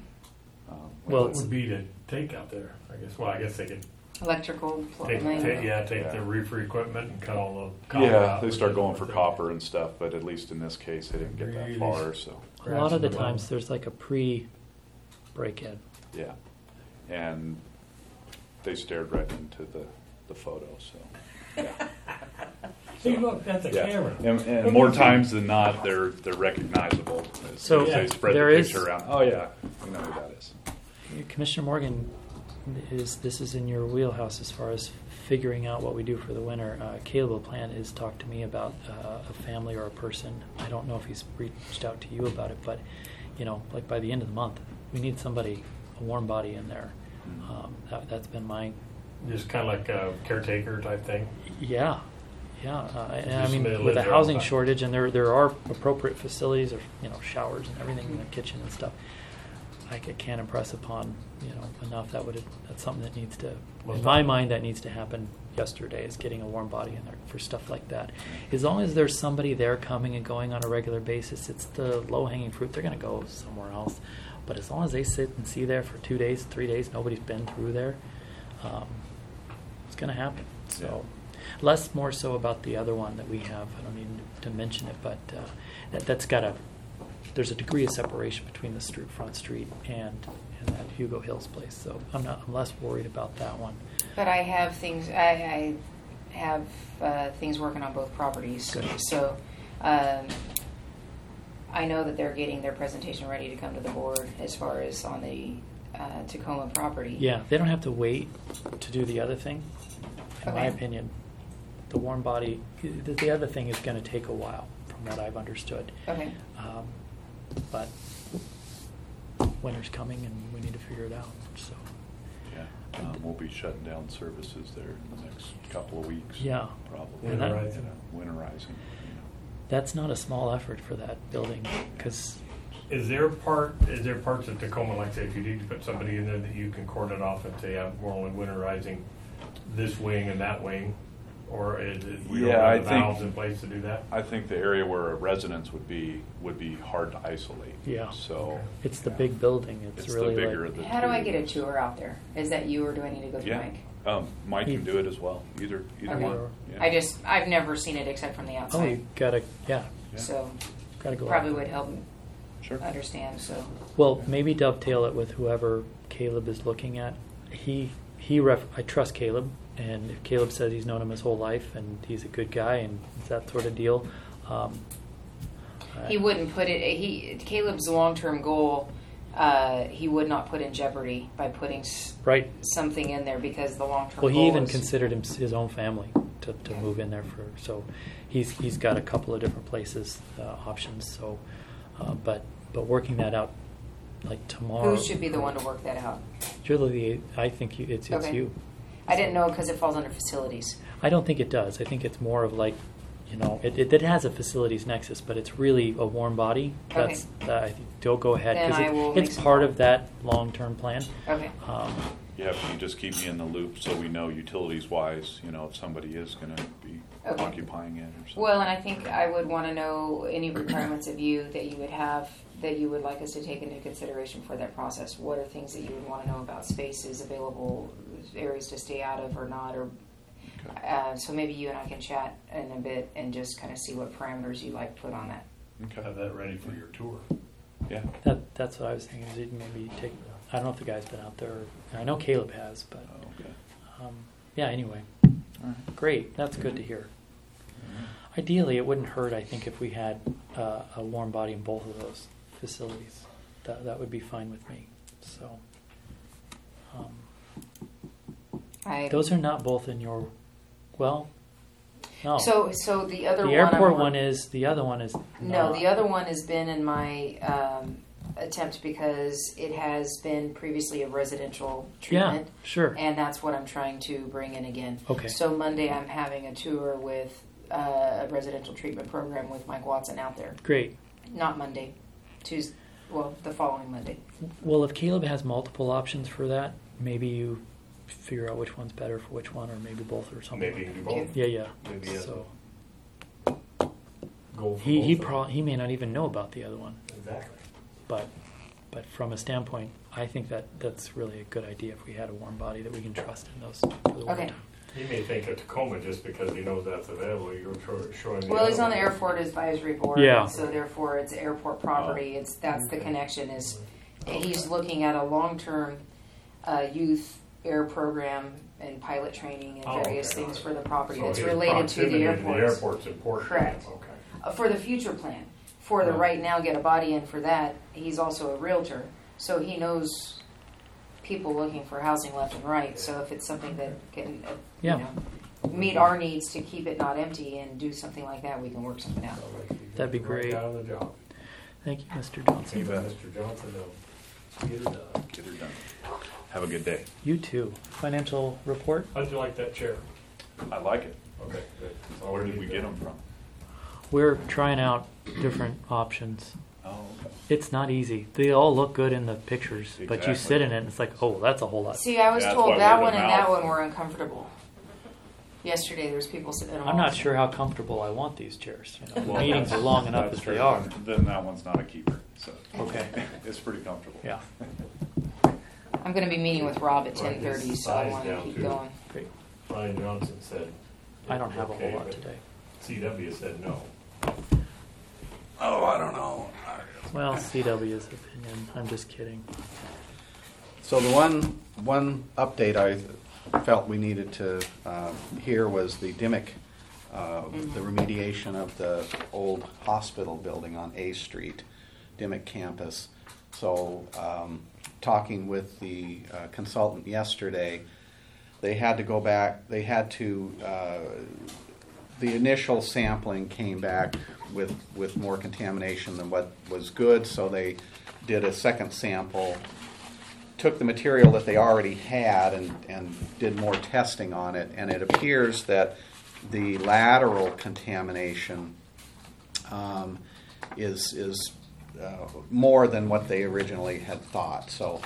Well, What it's- would be to take out there? I guess. Well, I guess they could Electrical, take, plumbing. take yeah, take Yeah. the reefer equipment and cut all the copper yeah, out. they start going for copper and stuff, but at least in this case, they didn't get that Really? far. So A lot of the Grass in the times bottom. there's like a pre-break-in. yeah, and they stared right into the the photo. So yeah. See, look, that's a Yeah, camera. and, and Look more at you. times than not, they're they're recognizable. As So, soon as they spread there the is- picture around. Oh yeah, we know who that is. Commissioner Morgan, is this is in your wheelhouse as far as figuring out what we do for the winter. Uh, Caleb Plant has talked to me about uh, a family or a person. I don't know if he's reached out to you about it, but you know, like by the end of the month, we need somebody, a warm body in there. Um, that, that's been my Just kind of like a caretaker type thing. yeah, yeah. Uh, and I Just mean, somebody that with a lives there all the housing time. shortage, and there there are appropriate facilities, or you know, showers and everything in the kitchen and stuff. I ca- can't impress upon you know enough that would that's something that needs to, in my mind, that needs to happen yesterday is getting a warm body in there for stuff like that. As long as there's somebody there coming and going on a regular basis, it's the low hanging fruit. They're going to go somewhere else, but as long as they sit and see there for two days, three days, nobody's been through there, um, it's going to happen. So. Less more so about the other one that we have. I don't need to mention it, but uh, that, that's got a. There's a degree of separation between the street, front street and and that Hugo Hills place. So I'm not. I'm less worried about that one. But I have things. I, I have uh, things working on both properties. Good. So um, I know that they're getting their presentation ready to come to the board as far as on the uh, Tacoma property. Yeah, they don't have to wait to do the other thing. In my Okay. opinion, the warm body. The, the other thing is going to take a while, from what I've understood. Okay. Um, but winter's coming, and we need to figure it out. So. Yeah, um, we'll be shutting down services there in the next couple of weeks. Yeah. probably. And that- Winterizing. You know, winterizing. You know. That's not a small effort for that building, because Is there part? Is there parts of Tacoma, like say, if you need to put somebody in there that you can cordon it off and say, "I'm only winterizing this wing and that wing," or is it, we don't Yeah, I have the think- valves in place to do that? I think the area where a residence would be would be hard to isolate. Yeah. So it's the yeah. big building. It's, It's really the bigger like, of the How do I two. get a tour out there? Is that you, or do I need to go through Yeah, Mike? um, Mike can do it as well. Either either Okay. one. Yeah. I just I've never seen it except from the oh, outside, you gotta, yeah, Yeah. so gotta go. probably out. would help Sure. understand. So Well, maybe dovetail it with whoever Caleb is looking at. He he ref. I trust Caleb, and if Caleb says he's known him his whole life and he's a good guy and it's that sort of deal, um, he I- wouldn't put it. He Caleb's long term goal. Uh, he would not put in jeopardy by putting s- right. something in there because the long term. Well, he goal even is, considered him his own family to, to move in there for. So he's he's got a couple of different places uh, options. So, uh, but but working that out like tomorrow. Who should be the one to work that out? You're the. I think you, it's it's Okay. you. I didn't know because it falls under facilities. I don't think it does. I think it's more of like, you know, it, it, it has a facilities nexus, but it's really a warm body. That's Okay. uh, I think don't go ahead Then I will it, make it's some part call. of that long term plan. Okay. Um, Yeah, can you just keep me in the loop so we know utilities wise, you know, if somebody is going to be Okay. occupying it or something. Well, and I think I would want to know any requirements of you that you would have that you would like us to take into consideration for that process. What are things that you would want to know about spaces available, areas to stay out of or not, or Okay. uh, so maybe you and I can chat in a bit and just kind of see what parameters you like to put on that. Okay. Have that ready for your tour. Yeah. that that's what I was thinking. Is it maybe take. I don't know if the guy's been out there. I know Caleb has, but Oh, okay. um, yeah. Anyway, All right. great. That's good to hear. Ideally, it wouldn't hurt, I think, if we had uh, a warm body in both of those facilities. That, that would be fine with me. So, um, I, those are not both in your, well, no. So, so the other the one. airport I'm- one is, the other one is No, not. the other one has been in my um, attempt because it has been previously a residential Yeah, treatment. sure. And that's what I'm trying to bring in again. Okay. So Monday I'm having a tour with uh, a residential treatment program with Mike Watson out there. Great. Not Monday, Tuesday. Well, the following Monday. Well, if Caleb has multiple options for that, maybe you figure out which one's better for which one, or maybe both, or something. Maybe you can do both. Yeah, yeah. Maybe he has so Go for he he both of pro- them. he may not even know about the other one, Exactly. but but from a standpoint, I think that that's really a good idea if we had a warm body that we can trust in those for the Okay. winter. He may think of Tacoma just because he knows that's available. You're show- showing the Well, other he's on the one. airport advisory board, Yeah. so therefore it's airport property. It's that's the connection. Is he's looking at a long-term uh, youth air program and pilot training and Oh, various okay. things for the property So that's his related to the proximity airport. The airport's important. Correct. Okay. Uh, for the future plan. For the Right. right now, get a body in for that. He's also a realtor, so he knows people looking for housing left and right. So if it's something that can, uh, Yeah. you know, meet our needs to keep it not empty and do something like that, we can work something out. That'd be Right great. down on the job. Thank you, Mister Johnson. See, Mister Johnson, will get it done. Get her done. Have a good day. You too. Financial report. How'd you like that chair? I like it. Okay, good. That's all Where did need we to get know. them from? We're trying out different options. Oh, It's not easy. They all look good in the pictures, but you Exactly. sit in it and it's like, oh, that's a whole lot. See, I was Yeah, that's why told word that of one and that mouth. one were uncomfortable. Yesterday, there was people sitting in them I'm not all. sure how comfortable I want these chairs. You know, the Well, meetings are long enough that's as they true. are. Then that one's not a keeper. So Okay. it's pretty comfortable. Yeah. I'm going to be meeting with Rob at Right, ten thirty, his so I size want to down, keep too. going. Great. Brian Johnson said. I don't have a okay, whole lot but today. C W said no. Oh, I don't know. Well, C W's opinion. I'm just kidding. So the one one update I felt we needed to uh, hear was the Dimmick, uh, the remediation of the old hospital building on A Street, Dimmick campus. So um, talking with the uh, consultant yesterday, they had to go back. They had to. Uh, the initial sampling came back with with more contamination than what was good. So they did a second sample. Took the material that they already had and, and did more testing on it, and it appears that the lateral contamination um, is is uh, more than what they originally had thought. So,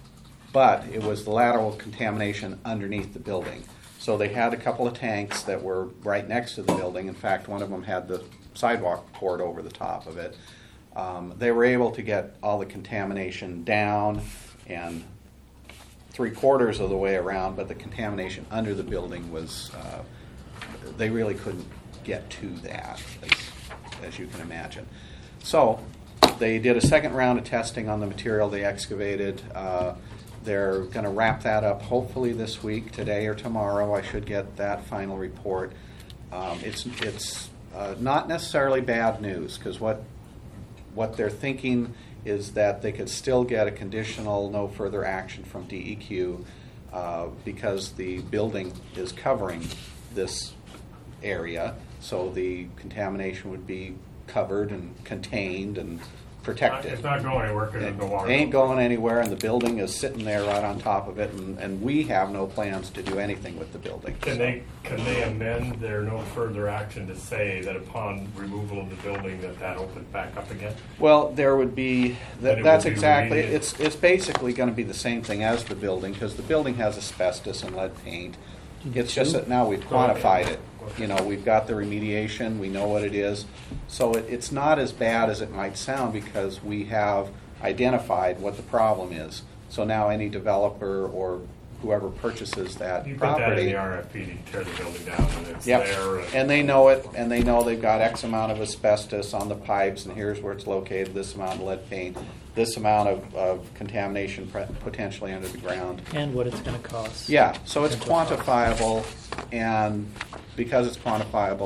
but it was the lateral contamination underneath the building. So they had a couple of tanks that were right next to the building. In fact, one of them had the sidewalk poured over the top of it. Um, they were able to get all the contamination down and three quarters of the way around, but the contamination under the building was, uh, they really couldn't get to that, as, as you can imagine. So they did a second round of testing on the material they excavated. Uh, they're going to wrap that up hopefully this week, today or tomorrow. I should get that final report. Um, it's it's uh, not necessarily bad news, because what what they're thinking is that they could still get a conditional no further action from D E Q uh, because the building is covering this area, so the contamination would be covered and contained and protected. It's not going anywhere because It there's no water. ain't going anywhere, and the building is sitting there right on top of it, and, and we have no plans to do anything with the building. Can they, can they amend their no further action to say that upon removal of the building that that opens back up again? Well, there would be, Then that, it that's will be exactly, remediated. it's, it's basically going to be the same thing as the building, because the building has asbestos and lead paint. It's just that now we've quantified it. You know, we've got the remediation, we know what it is. So it, it's not as bad as it might sound, because we have identified what the problem is. So now any developer or whoever purchases that You put that in property. the R F P to tear the building down and it's Yep. there. And they know it, and they know they've got X amount of asbestos on the pipes, and here's where it's located, this amount of lead paint, this amount of, of contamination pre- potentially under the ground. And what it's going to cost. Yeah, so it's Potential cost. quantifiable, and because it's quantifiable,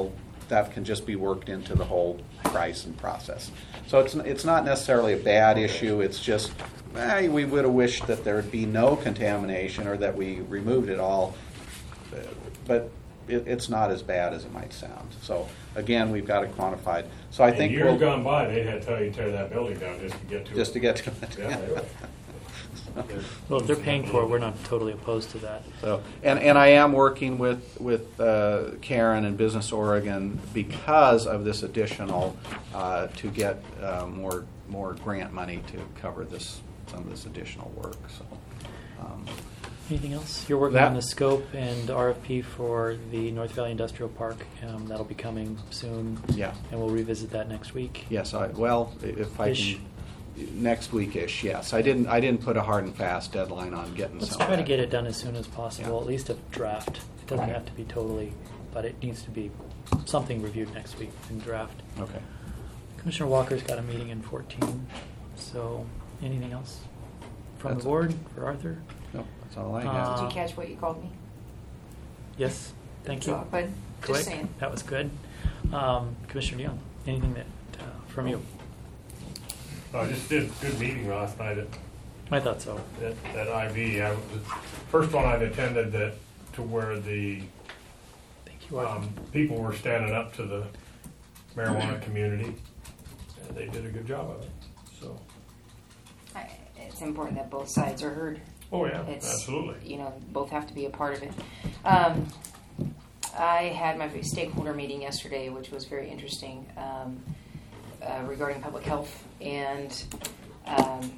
that can just be worked into the whole price and process. So it's it's not necessarily a bad issue. It's just eh, we would have wished that there would be no contamination or that we removed it all. But it, it's not as bad as it might sound. So again, we've got it quantified. So I In think years we'll, gone by, they'd have to tell you to tear that building down just to get to just it. to get to it. Yeah, they would. Well, if they're paying for it, we're not totally opposed to that. So, and, and I am working with, with uh, Karen and Business Oregon because of this additional uh, to get uh, more more grant money to cover this some of this additional work. So, um, Anything else? You're working That- on the scope and R F P for the North Valley Industrial Park. Um, that'll be coming soon. Yeah. And we'll revisit that next week. yes, I well if I Ish. can next week-ish. Yes, I didn't I didn't put a hard and fast deadline on getting Let's some. try of to that. get it done as soon as possible, Yeah. at least a draft. It doesn't Right. have to be totally, but it needs to be something reviewed next week in draft. Okay. Commissioner Walker's got a meeting in fourteen, so anything else from That's the board for Arthur? No, that's all I Uh, have. Did you catch what you called me? Yes, thank you. But Click. just saying. That was good. Um, Commissioner Young, anything that uh, from you? I just did a good meeting last night at, I thought so. at, at I V. I was, first one I've attended that to where the Thank you, Arthur. um, people were standing up to the marijuana community, and they did a good job of it. So, I- It's important that both sides are heard. oh yeah, It's, absolutely. You know, both have to be a part of it. Um, I had my stakeholder meeting yesterday, which was very interesting, um, uh, regarding public health. And um,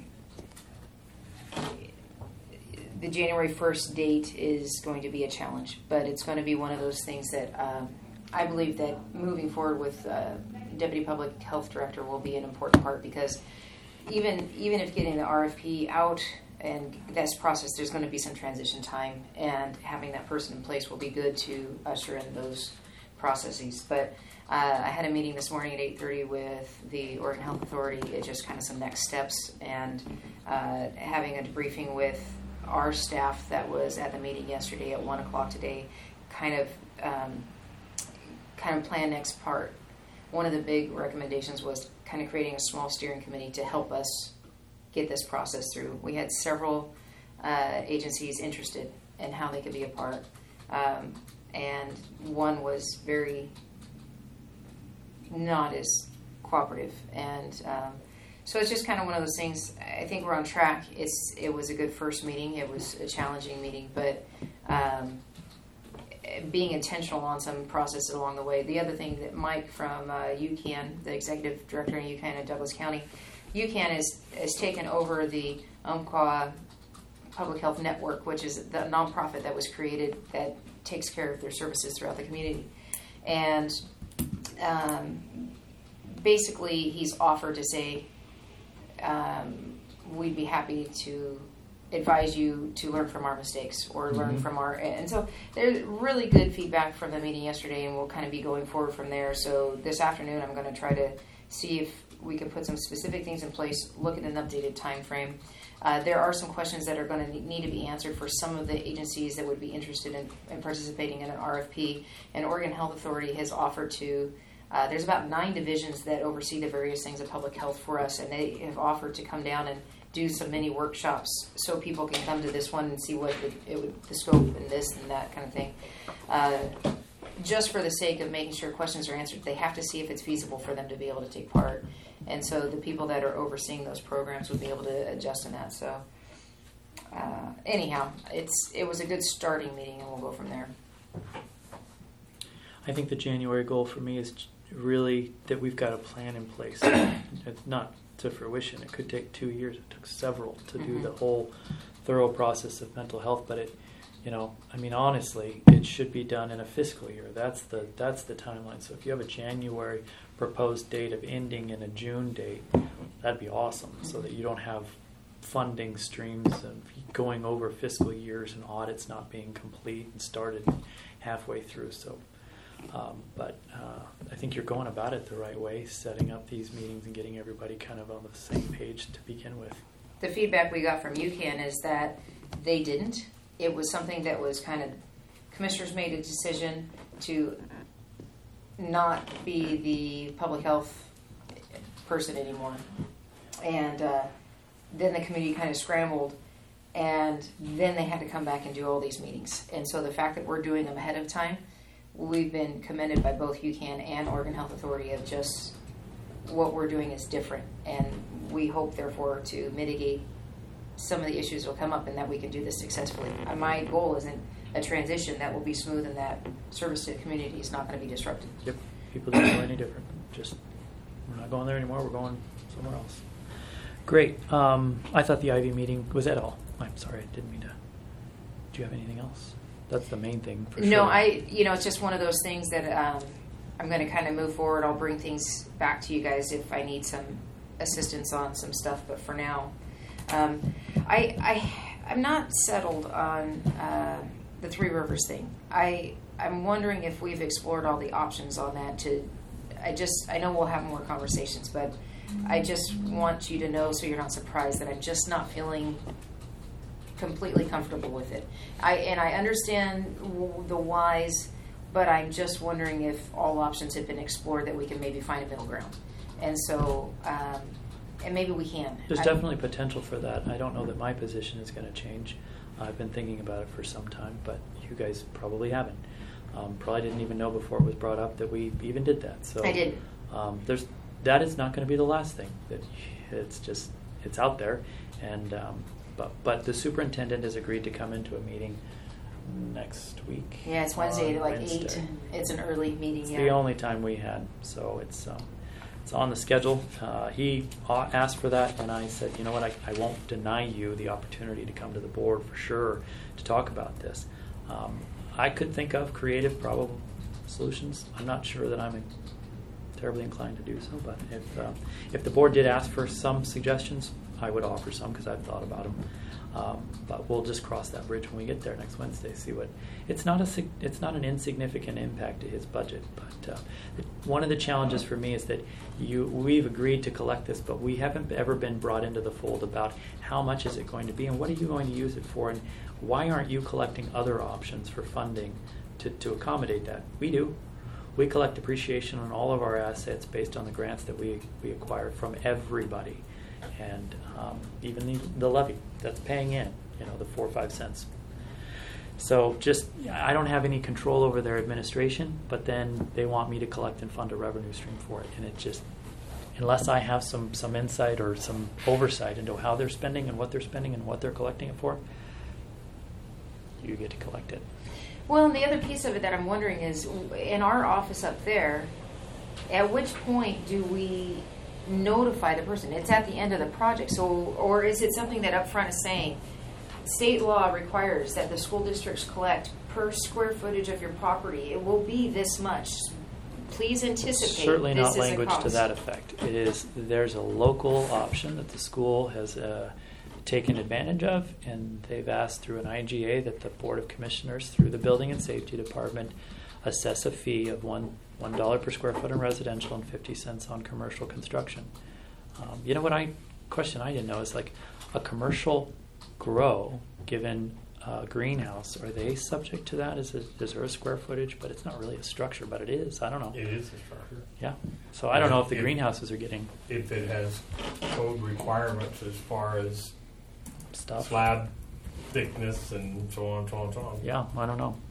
the January first date is going to be a challenge, but it's going to be one of those things that um, I believe that moving forward with uh, Deputy Public Health Director will be an important part, because even even if getting the R F P out and that's process, there's going to be some transition time, and having that person in place will be good to usher in those processes. But uh, I had a meeting this morning at eight thirty with the Oregon Health Authority. It's just kind of some next steps, and uh, having a debriefing with our staff that was at the meeting yesterday at one o'clock today, kind of um, kind of plan next part. One of the big recommendations was kind of creating a small steering committee to help us get this process through. We had several uh, agencies interested in how they could be a part, um, and one was very not as cooperative. And um, so it's just kind of one of those things. I think we're on track. It's it was a good first meeting. It was a challenging meeting, but um, being intentional on some processes along the way. The other thing that Mike from uh, U C A N, the executive director in U C A N in Douglas County, U C A N has, has taken over the Umpqua Public Health Network, which is the nonprofit that was created that takes care of their services throughout the community. And um, basically, he's offered to say, um, we'd be happy to advise you to learn from our mistakes or learn Mhm. from our, and so there's really good feedback from the meeting yesterday, and we'll kind of be going forward from there. So this afternoon I'm going to try to see if we can put some specific things in place, look at an updated time frame. Uh, there are some questions that are going to need to be answered for some of the agencies that would be interested in, in participating in an R F P, and Oregon Health Authority has offered to Uh, there's about nine divisions that oversee the various things of public health for us, and they have offered to come down and do some mini workshops so people can come to this one and see what the, it would, the scope and this and that kind of thing. Uh, just for the sake of making sure questions are answered, they have to see if it's feasible for them to be able to take part. And so the people that are overseeing those programs would be able to adjust in that. So uh, anyhow, it's it was a good starting meeting, and we'll go from there. I think the January goal for me is really that we've got a plan in place. It's not to fruition. It could take two years. It took several to do Mhm. the whole thorough process of mental health. But it, you know, I mean, honestly, it should be done in a fiscal year. That's the that's the timeline. So if you have a January proposed date of ending and a June date, that'd be awesome. So that you don't have funding streams of going over fiscal years and audits not being complete and started halfway through. So. Um, but uh, I think you're going about it the right way, setting up these meetings and getting everybody kind of on the same page to begin with. The feedback we got from U C A N is that they didn't. It was something that was kind of, commissioners made a decision to not be the public health person anymore. And uh, then the committee kind of scrambled, and then they had to come back and do all these meetings. And so the fact that we're doing them ahead of time, we've been commended by both U C A N and Oregon Health Authority of just what we're doing is different. And we hope, therefore, to mitigate some of the issues that will come up and that we can do this successfully. And my goal isn't a transition that will be smooth and that service to the community is not going to be disrupted. Yep. People don't know any different. Just, we're not going there anymore. We're going somewhere else. Great. Um, I thought the Ivy meeting was that all. I'm sorry, I didn't mean to. Do you have anything else? That's the main thing for sure. No, I, you know, it's just one of those things that um, I'm going to kind of move forward. I'll bring things back to you guys if I need some assistance on some stuff. But for now, um, I, I, I'm not settled on uh, the Three Rivers thing. I, I'm wondering if we've explored all the options on that. To, I just, I know we'll have more conversations, but I just want you to know so you're not surprised that I'm just not feeling completely comfortable with it. I and I understand w- the whys, but I'm just wondering if all options have been explored that we can maybe find a middle ground. And so, um, and maybe we can. There's I, definitely potential for that. I don't know that my position is going to change. I've been thinking about it for some time, but you guys probably haven't. Um, probably didn't even know before it was brought up that we even did that. So I did. Um, there's that is not going to be the last thing. That it's just it's out there, and um, but but the superintendent has agreed to come into a meeting next week. Yeah, it's Wednesday at on like Wednesday. eight. It's an early meeting. It's yeah. the only time we had, so it's um, it's on the schedule. Uh, he uh, asked for that, and I said, you know what, I, I won't deny you the opportunity to come to the board for sure to talk about this. Um, I could think of creative, probable solutions. I'm not sure that I'm terribly inclined to do so, but if uh, if the board did ask for some suggestions, I would offer some because I've thought about them. Um, but we'll just cross that bridge when we get there next Wednesday. See what it's not a sig- it's not an insignificant impact to his budget. But uh, one of the challenges for me is that you we've agreed to collect this, but we haven't ever been brought into the fold about how much is it going to be and what are you going to use it for, and why aren't you collecting other options for funding to, to accommodate that? We do. We collect depreciation on all of our assets based on the grants that we we acquire from everybody. And um, even the, the levy that's paying in, you know, the four or five cents. So just, I don't have any control over their administration, but then they want me to collect and fund a revenue stream for it. And it just, unless I have some, some insight or some oversight into how they're spending and what they're spending and what they're collecting it for, you get to collect it. Well, and the other piece of it that I'm wondering is, in our office up there, at which point do we notify the person? It's at the end of the project. So, or is it something that up front is saying, state law requires that the school districts collect per square footage of your property, it will be this much. Please anticipate Certainly this not is a language to cost. that effect. It is, there's a local option that the school has uh, taken advantage of, and they've asked through an I G A that the Board of Commissioners, through the Building and Safety Department, assess a fee of one one dollar per square foot on residential and fifty cents on commercial construction. Um, you know what I question I didn't know is like a commercial grow given a greenhouse, are they subject to that? Is, it, is there a square footage? But it's not really a structure, but it is. I don't know. It is a structure. Yeah. So I don't know if the If- greenhouses are getting If it has code requirements as far as stuff. slab thickness and so on, so on, so on. Yeah, I don't know.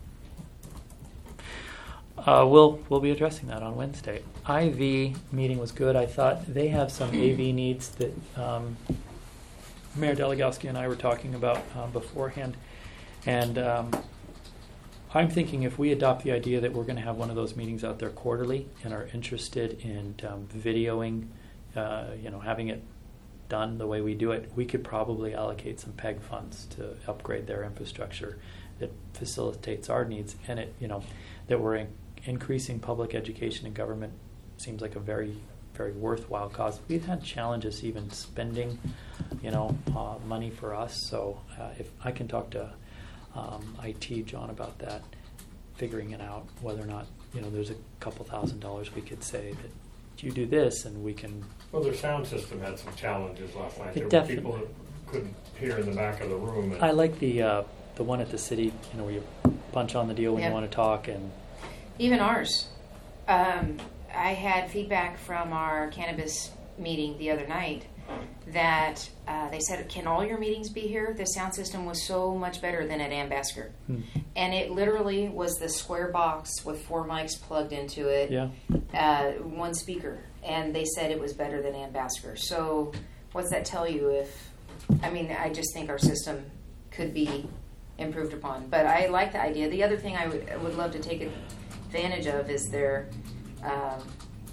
Uh, we'll we'll be addressing that on Wednesday. I V meeting was good. I thought they have some A V needs that um, Mayor Delegowski and I were talking about uh, beforehand, and um, I'm thinking if we adopt the idea that we're going to have one of those meetings out there quarterly and are interested in um, videoing, uh, you know, having it done the way we do it, we could probably allocate some P E G funds to upgrade their infrastructure that facilitates our needs, and it, you know, that we're in increasing public education and government seems like a very, very worthwhile cause. We've had challenges even spending, you know, uh, money for us. So uh, if I can talk to um, I T, John, about that, figuring it out, whether or not, you know, there's a couple thousand dollars we could say that you do this and we can. Well, their sound system had some challenges last night. It There were definitely- people that couldn't hear in the back of the room. And I like the uh, the one at the city, you know, where you punch on the deal when Yeah. you want to talk, and Even ours. Um, I had feedback from our cannabis meeting the other night that uh, they said, can all your meetings be here? The sound system was so much better than at Ambassador. Hmm. And it literally was the square box with four mics plugged into it, yeah. uh, one speaker. And they said it was better than Ambassador. So what's that tell you if, I mean, I just think our system could be improved upon. But I like the idea. The other thing I would, I would love to take advantage of is their... Um,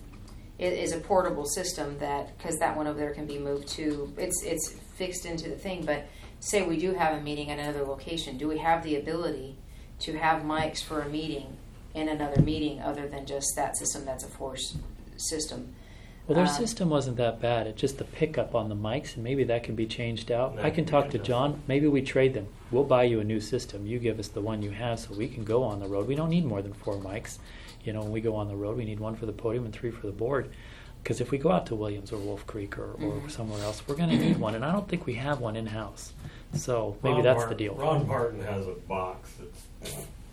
it is a portable system that, because that one over there can be moved to, it's it's fixed into the thing, but say we do have a meeting at another location, do we have the ability to have mics for a meeting in another meeting other than just that system that's a force system? Well, their um, system wasn't that bad. It's just the pickup on the mics, and maybe that can be changed out. That I can can talk be to done. John. Maybe we trade them. We'll buy you a new system. You give us the one you have so we can go on the road. We don't need more than four mics. You know, when we go on the road, we need one for the podium and three for the board. Because if we go out to Williams or Wolf Creek or, or Mm-hmm. somewhere else, we're going to need one. And I don't think we have one in-house. So maybe Ron that's Martin, the deal. Ron Martin has a box that's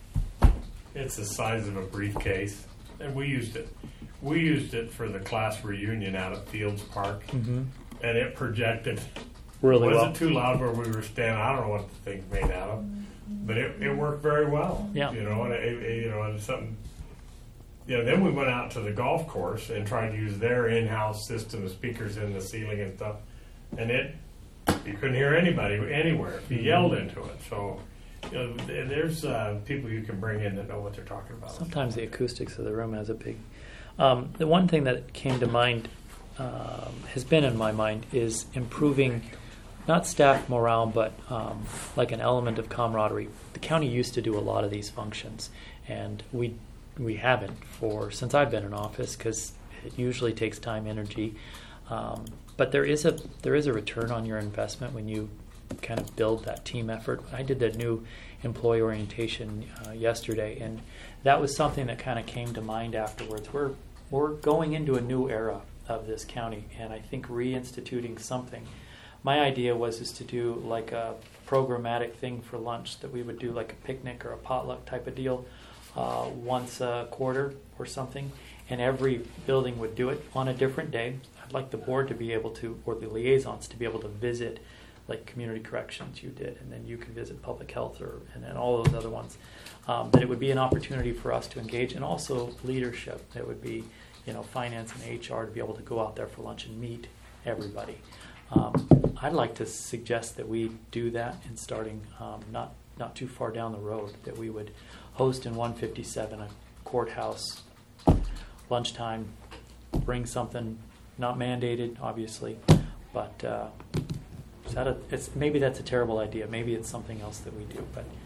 it's the size of a briefcase, and we used it. We used it for the class reunion out at Fields Park, Mm-hmm. and it projected. Really It well. wasn't too loud where we were standing. I don't know what the thing's made out of, but it, it worked very well. Yeah. You know, and it, it, you know, and something. You know, then we went out to the golf course and tried to use their in-house system of speakers in the ceiling and stuff, and it you couldn't hear anybody anywhere if you yelled into it. So, you know, th- there's uh, people you can bring in that know what they're talking about. Sometimes the acoustics of the room has a big... Um, the one thing that came to mind, um, has been in my mind, is improving not staff morale, but um, like an element of camaraderie. The county used to do a lot of these functions, and we we haven't for since I've been in office, because it usually takes time, energy. Um, but there is a there is a return on your investment when you kind of build that team effort. I did the new employee orientation uh, yesterday, and that was something that kind of came to mind afterwards. We're we're going into a new era of this county, and I think reinstituting something. My idea was is to do like a programmatic thing for lunch, that we would do like a picnic or a potluck type of deal uh, once a quarter or something, and every building would do it on a different day. I'd like the board to be able to, or the liaisons to be able to visit, like community corrections you did, and then you could visit public health, or and then all those other ones. Um, that it would be an opportunity for us to engage, and also leadership. It would be, you know, finance and H R to be able to go out there for lunch and meet everybody. Um, I'd like to suggest that we do that, and starting um, not not too far down the road, that we would host in one fifty-seven a courthouse lunchtime. Bring something, not mandated, obviously, but uh, is that a, it's maybe that's a terrible idea. Maybe it's something else that we do, but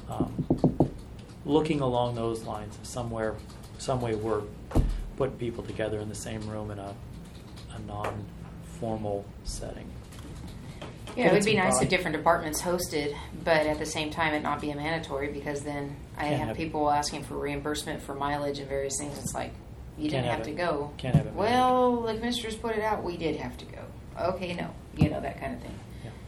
um, looking along those lines, somewhere, some way, we're putting people together in the same room in a, a non-formal setting. Yeah, it Get would be some nice thought. if different departments hosted, but at the same time, it not be a mandatory, because then I Can't have have- people asking for reimbursement for mileage and various things. It's like, you Can't didn't have, have to it. go. Can't have it Well, the commissioners put it out. We did have to go. Okay, no, you know, that kind of thing.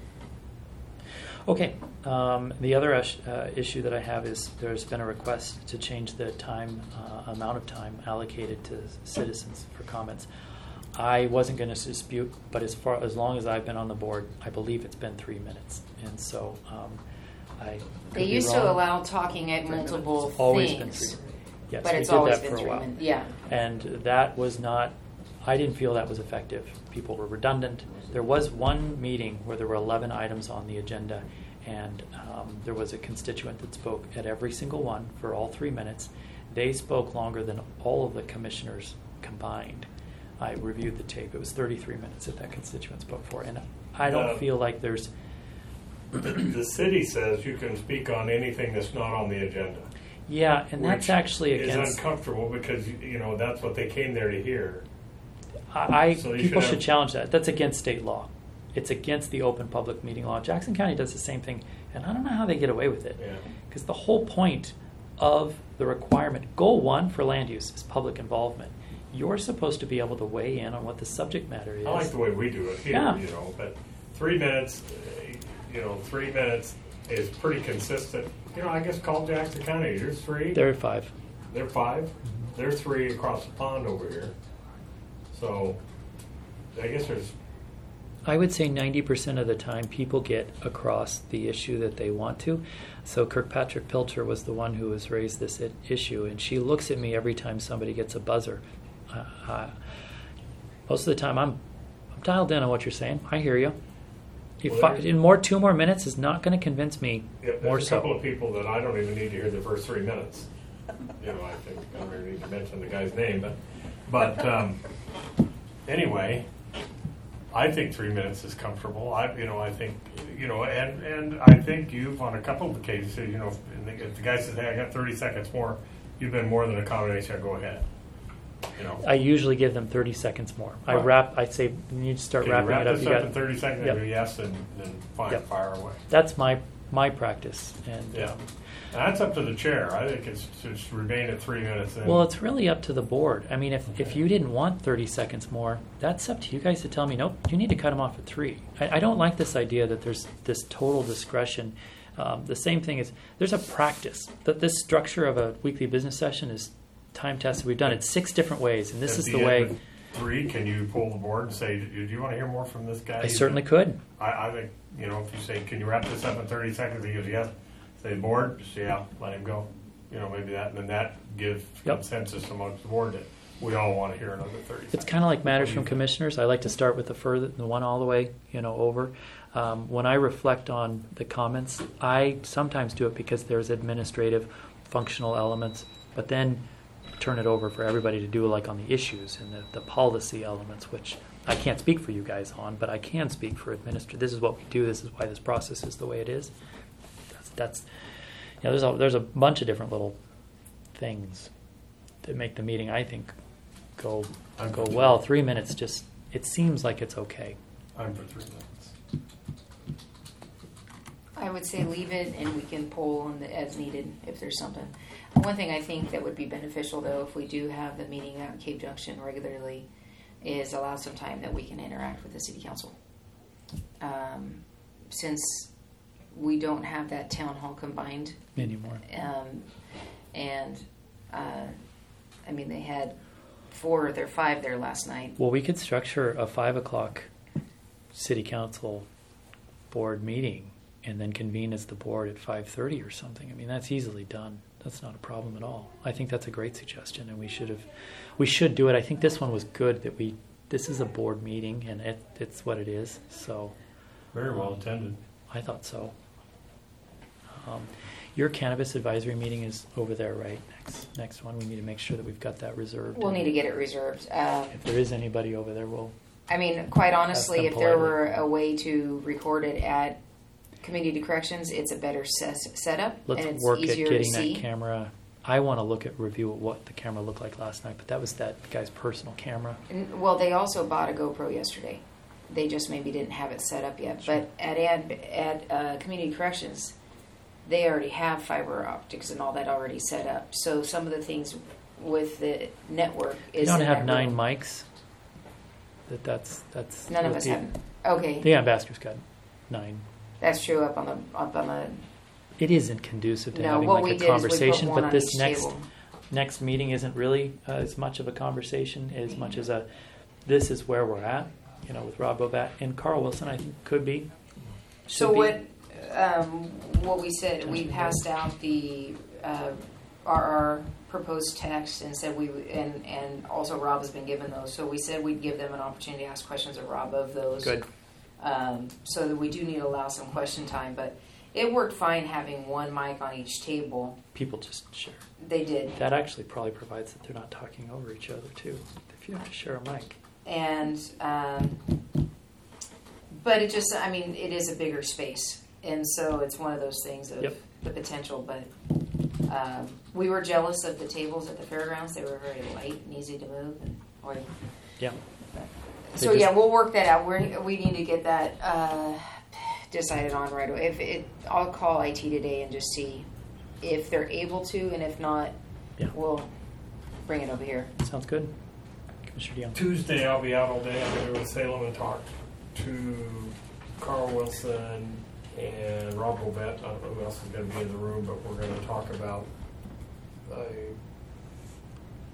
Okay. Um, the other ish, uh, issue that I have is there's been a request to change the time, uh, amount of time allocated to citizens for comments. I wasn't going to dispute, but as far as long as I've been on the board, I believe it's been three minutes, and so um, I. could They be used wrong. to allow talking at multiple It's always things, been three. Yes, but we it's did always that been for a three while. minutes. Yeah. And that was not, I didn't feel that was effective. People were redundant. There was one meeting where there were eleven items on the agenda, and um, there was a constituent that spoke at every single one for all three minutes. They spoke longer than all of the commissioners combined. I reviewed the tape. It was thirty-three minutes that that constituent spoke for. And I don't Uh, feel like there's... The, the city says you can speak on anything that's not on the agenda. Yeah, and that's which actually is against... uncomfortable, because you know that's what they came there to hear. I, I So you people should should have- challenge that. That's against state law. It's against the open public meeting law. Jackson County does the same thing, and I don't know how they get away with it. Yeah. Because the whole point of the requirement, goal one for land use, is public involvement. You're supposed to be able to weigh in on what the subject matter is. I like the way we do it here, Yeah. you know, but three minutes, uh, you know, three minutes is pretty consistent. You know, I guess call Jackson County. You're three. There are five. They're five. they're three across the pond over here. So I guess there's. I would say ninety percent of the time people get across the issue that they want to. So Kirkpatrick Pilcher was the one who has raised this I- issue, and she looks at me every time somebody gets a buzzer. Uh, uh, most of the time I'm, I'm dialed in on what you're saying. I hear you. If Well, I, there's- in more two more minutes is not going to convince me Yep, more there's a couple so. of people that I don't even need to hear the first three minutes. You know, I think I don't really need to mention the guy's name, but but um, anyway, I think three minutes is comfortable. I you know I think you know and and I think you've on a couple of occasions you know if the, if the guy says, hey, I got thirty seconds more, you've been more than accommodating. Go ahead. You know. I usually give them thirty seconds more. I Right. wrap. I say you need to start Can you wrapping wrap it up. this You up got in thirty seconds? Yep. And yes, and then fine, Yep. fire away. That's my my practice, and Yeah. um, And that's up to the chair. I think it's just remain at three minutes. And well, it's really up to the board. I mean, if, if you didn't want thirty seconds more, that's up to you guys to tell me, nope, you need to cut them off at three. I, I don't like this idea that there's this total discretion. Um, the same thing is, there's a practice. That this structure of a weekly business session is time tested. We've done it six different ways, and this At is the the end way. of Three, can you pull the board and say, do you want to hear more from this guy? I certainly could. I, I think, you know, if you say, can you wrap this up in thirty seconds? He goes, yes. Say, board, just, yeah, let him go. You know, maybe that, and then that gives Yep. consensus amongst the board that we all want to hear another thirty seconds. It's kind of like matters What do from you think? commissioners. I like to start with the further, the one all the way, you know, over. Um, when I reflect on the comments, I sometimes do it because there's administrative, functional elements, but then turn it over for everybody to do, like on the issues and the, the policy elements, which I can't speak for you guys on, but I can speak for administrative. This is what we do. This is why this process is the way it is. That's, that's you know, there's a, there's a bunch of different little things that make the meeting, I think, go I'm go for well. three. Three minutes just, it seems like it's okay. I'm for three minutes. I would say leave it, and we can pull on the, as needed if there's something. One thing I think that would be beneficial, though, if we do have the meeting out in Cape Junction regularly, is allow some time that we can interact with the city council. Um, since we don't have that town hall combined Anymore. um, and uh, I mean, they had four of their five there last night. Well, we could structure a five o'clock city council board meeting and then convene as the board at five thirty or something. I mean, that's easily done. That's not a problem at all. I think that's a great suggestion, and we should have, we should do it. I think this one was good that we. This is a board meeting, and it, it's what it is. So, Very well attended. I thought so. Um, your cannabis advisory meeting is over there, right? Next, next one. We need to make sure that we've got that reserved. We'll need to get it reserved. Um, If there is anybody over there, we'll. I mean, quite honestly, them if there politely. were a way to record it at Community Corrections, it's a better ses- setup, Let's and it's work at easier to getting see. that camera. I want to look at review of what the camera looked like last night, but that was that guy's personal camera. And, well, they also bought a GoPro yesterday. They just maybe didn't have it set up yet. Sure. But at ad, at uh, Community Corrections, they already have fiber optics and all that already set up. So some of the things with the network They is don't in have that nine room. mics. That that's that's. None of what us the, have. Okay, The ambassador's got nine. that's true. Up on the up on the. It isn't conducive to No, having what like we a did is we put conversation, one but on this each next table. next meeting isn't really uh, as much of a conversation as much as a. This is where we're at, you know, with Rob Bobat and Carl Wilson. I think could be. So Should be. what um, what we said, we passed out the uh, R R proposed text and said we and and also Rob has been given those. So we said we'd give them an opportunity to ask questions of Rob of those. Good. Um, so that we do need to allow some question time, but it worked fine having one mic on each table. People just share. They did, That actually probably provides that they're not talking over each other too. If you have to share a mic. and um, but it just, I mean, it is a bigger space, and so it's one of those things of Yep. the potential. But um, we were jealous of the tables at the fairgrounds; they were very light and easy to move. And or, Yeah. so They yeah, just- we'll work that out. We we need to get that uh, decided on right away. If it, I'll call I T today and just see if they're able to, and if not, Yeah. we'll bring it over here. Sounds good. Commissioner DeYoung. Tuesday, I'll be out all day. I'm going to go to Salem and talk to Carl Wilson and Rob Bovet. I don't know who else is going to be in the room, but we're going to talk about a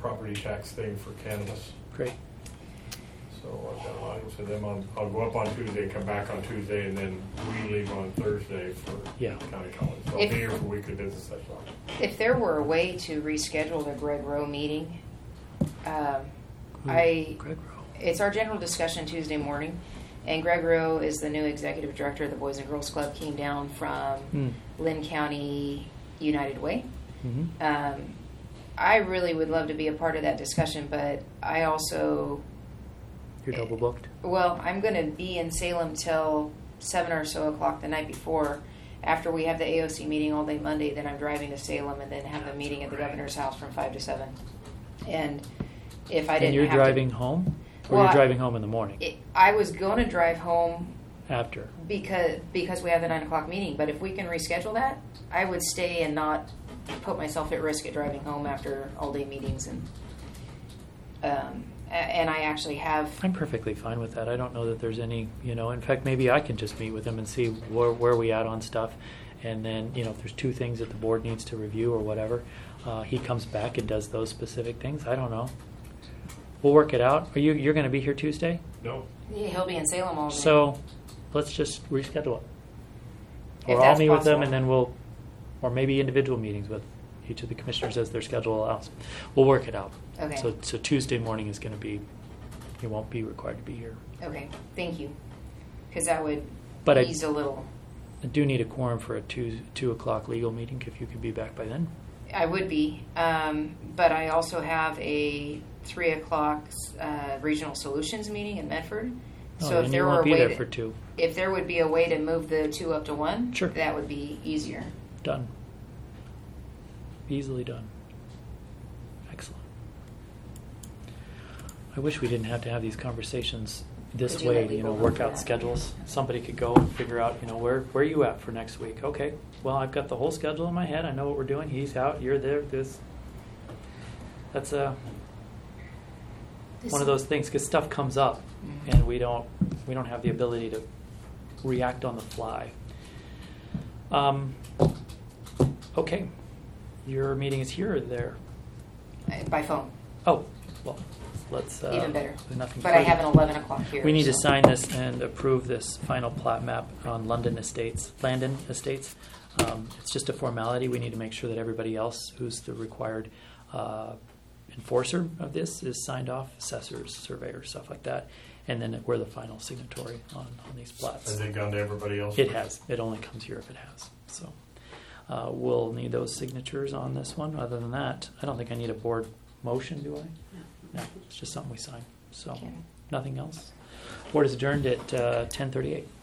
property tax thing for cannabis. Great. So I've got a line with them on, I'll go up on Tuesday, come back on Tuesday, and then we leave on Thursday for Yeah. county college. So I'll If- be here for weekly business session. If there were a way to reschedule the Greg Rowe meeting, um, I, Greg Rowe. it's our general discussion Tuesday morning, and Greg Rowe is the new executive director of the Boys and Girls Club, came down from Mm. Lynn County United Way. Mhm. Um, I really would love to be a part of that discussion, but I also, You're double booked. well, I'm going to be in Salem till seven or so o'clock the night before. After we have the A O C meeting all day Monday, then I'm driving to Salem and then have the meeting at the governor's house from five to seven. And if I didn't And you're have driving to, home, or Well, you're I- driving home in the morning it, I was going to drive home after. because because we have the nine o'clock meeting. But if we can reschedule that, I would stay and not put myself at risk at driving home after all day meetings. And um, a- and I actually have. I'm perfectly fine with that. I don't know that there's any, you know, in fact, maybe I can just meet with him and see where, where we at on stuff. And then, you know, if there's two things that the board needs to review or whatever, uh, he comes back and does those specific things. I don't know. We'll work it out. Are you, you're going to be here Tuesday? No, Yeah, he'll be in Salem all day. So let's just reschedule it. If Or I'll that's meet with them possible. and then we'll, or maybe individual meetings with each of the commissioners as their schedule allows. We'll work it out. Okay. So, so Tuesday morning is going to be, you won't be required to be here. Okay, thank you, because that would But I- ease a little. I do need a quorum for a two, two o'clock legal meeting if you could be back by then. I would be, um, but I also have a three o'clock uh, regional solutions meeting in Medford. Oh, So if then there you were won't a be way there to, for two. if there would be a way to move the two up to one, Sure. that would be easier. Done. Easily done. Excellent. I wish we didn't have to have these conversations this Could you way, let me you know, go work over out that? schedules. Somebody could go and figure out, you know, where, where are you at for next week? Okay, well, I've got the whole schedule in my head. I know what we're doing. He's out, you're there, this. That's a, one of those things, because stuff comes up, Mhm. and we don't, we don't have the ability to react on the fly. Um, okay, your meeting is here or there? Uh, By phone, Oh, well, let's. Uh, even better. Nothing But I further. have an eleven o'clock here. We need to so- sign this and approve this final plat map on London Estates, Landon Estates. Um, it's just a formality. We need to make sure that everybody else who's the required uh, enforcer of this is signed off, assessors, surveyors, stuff like that. And then we're the final signatory on, on these plats. has it gone to everybody else? It has. It only comes here if it has. So uh, we'll need those signatures on this one. Other than that, I don't think I need a board motion, do I? No, it's just something we sign. So Okay. nothing else. Board is adjourned at uh, ten thirty-eight.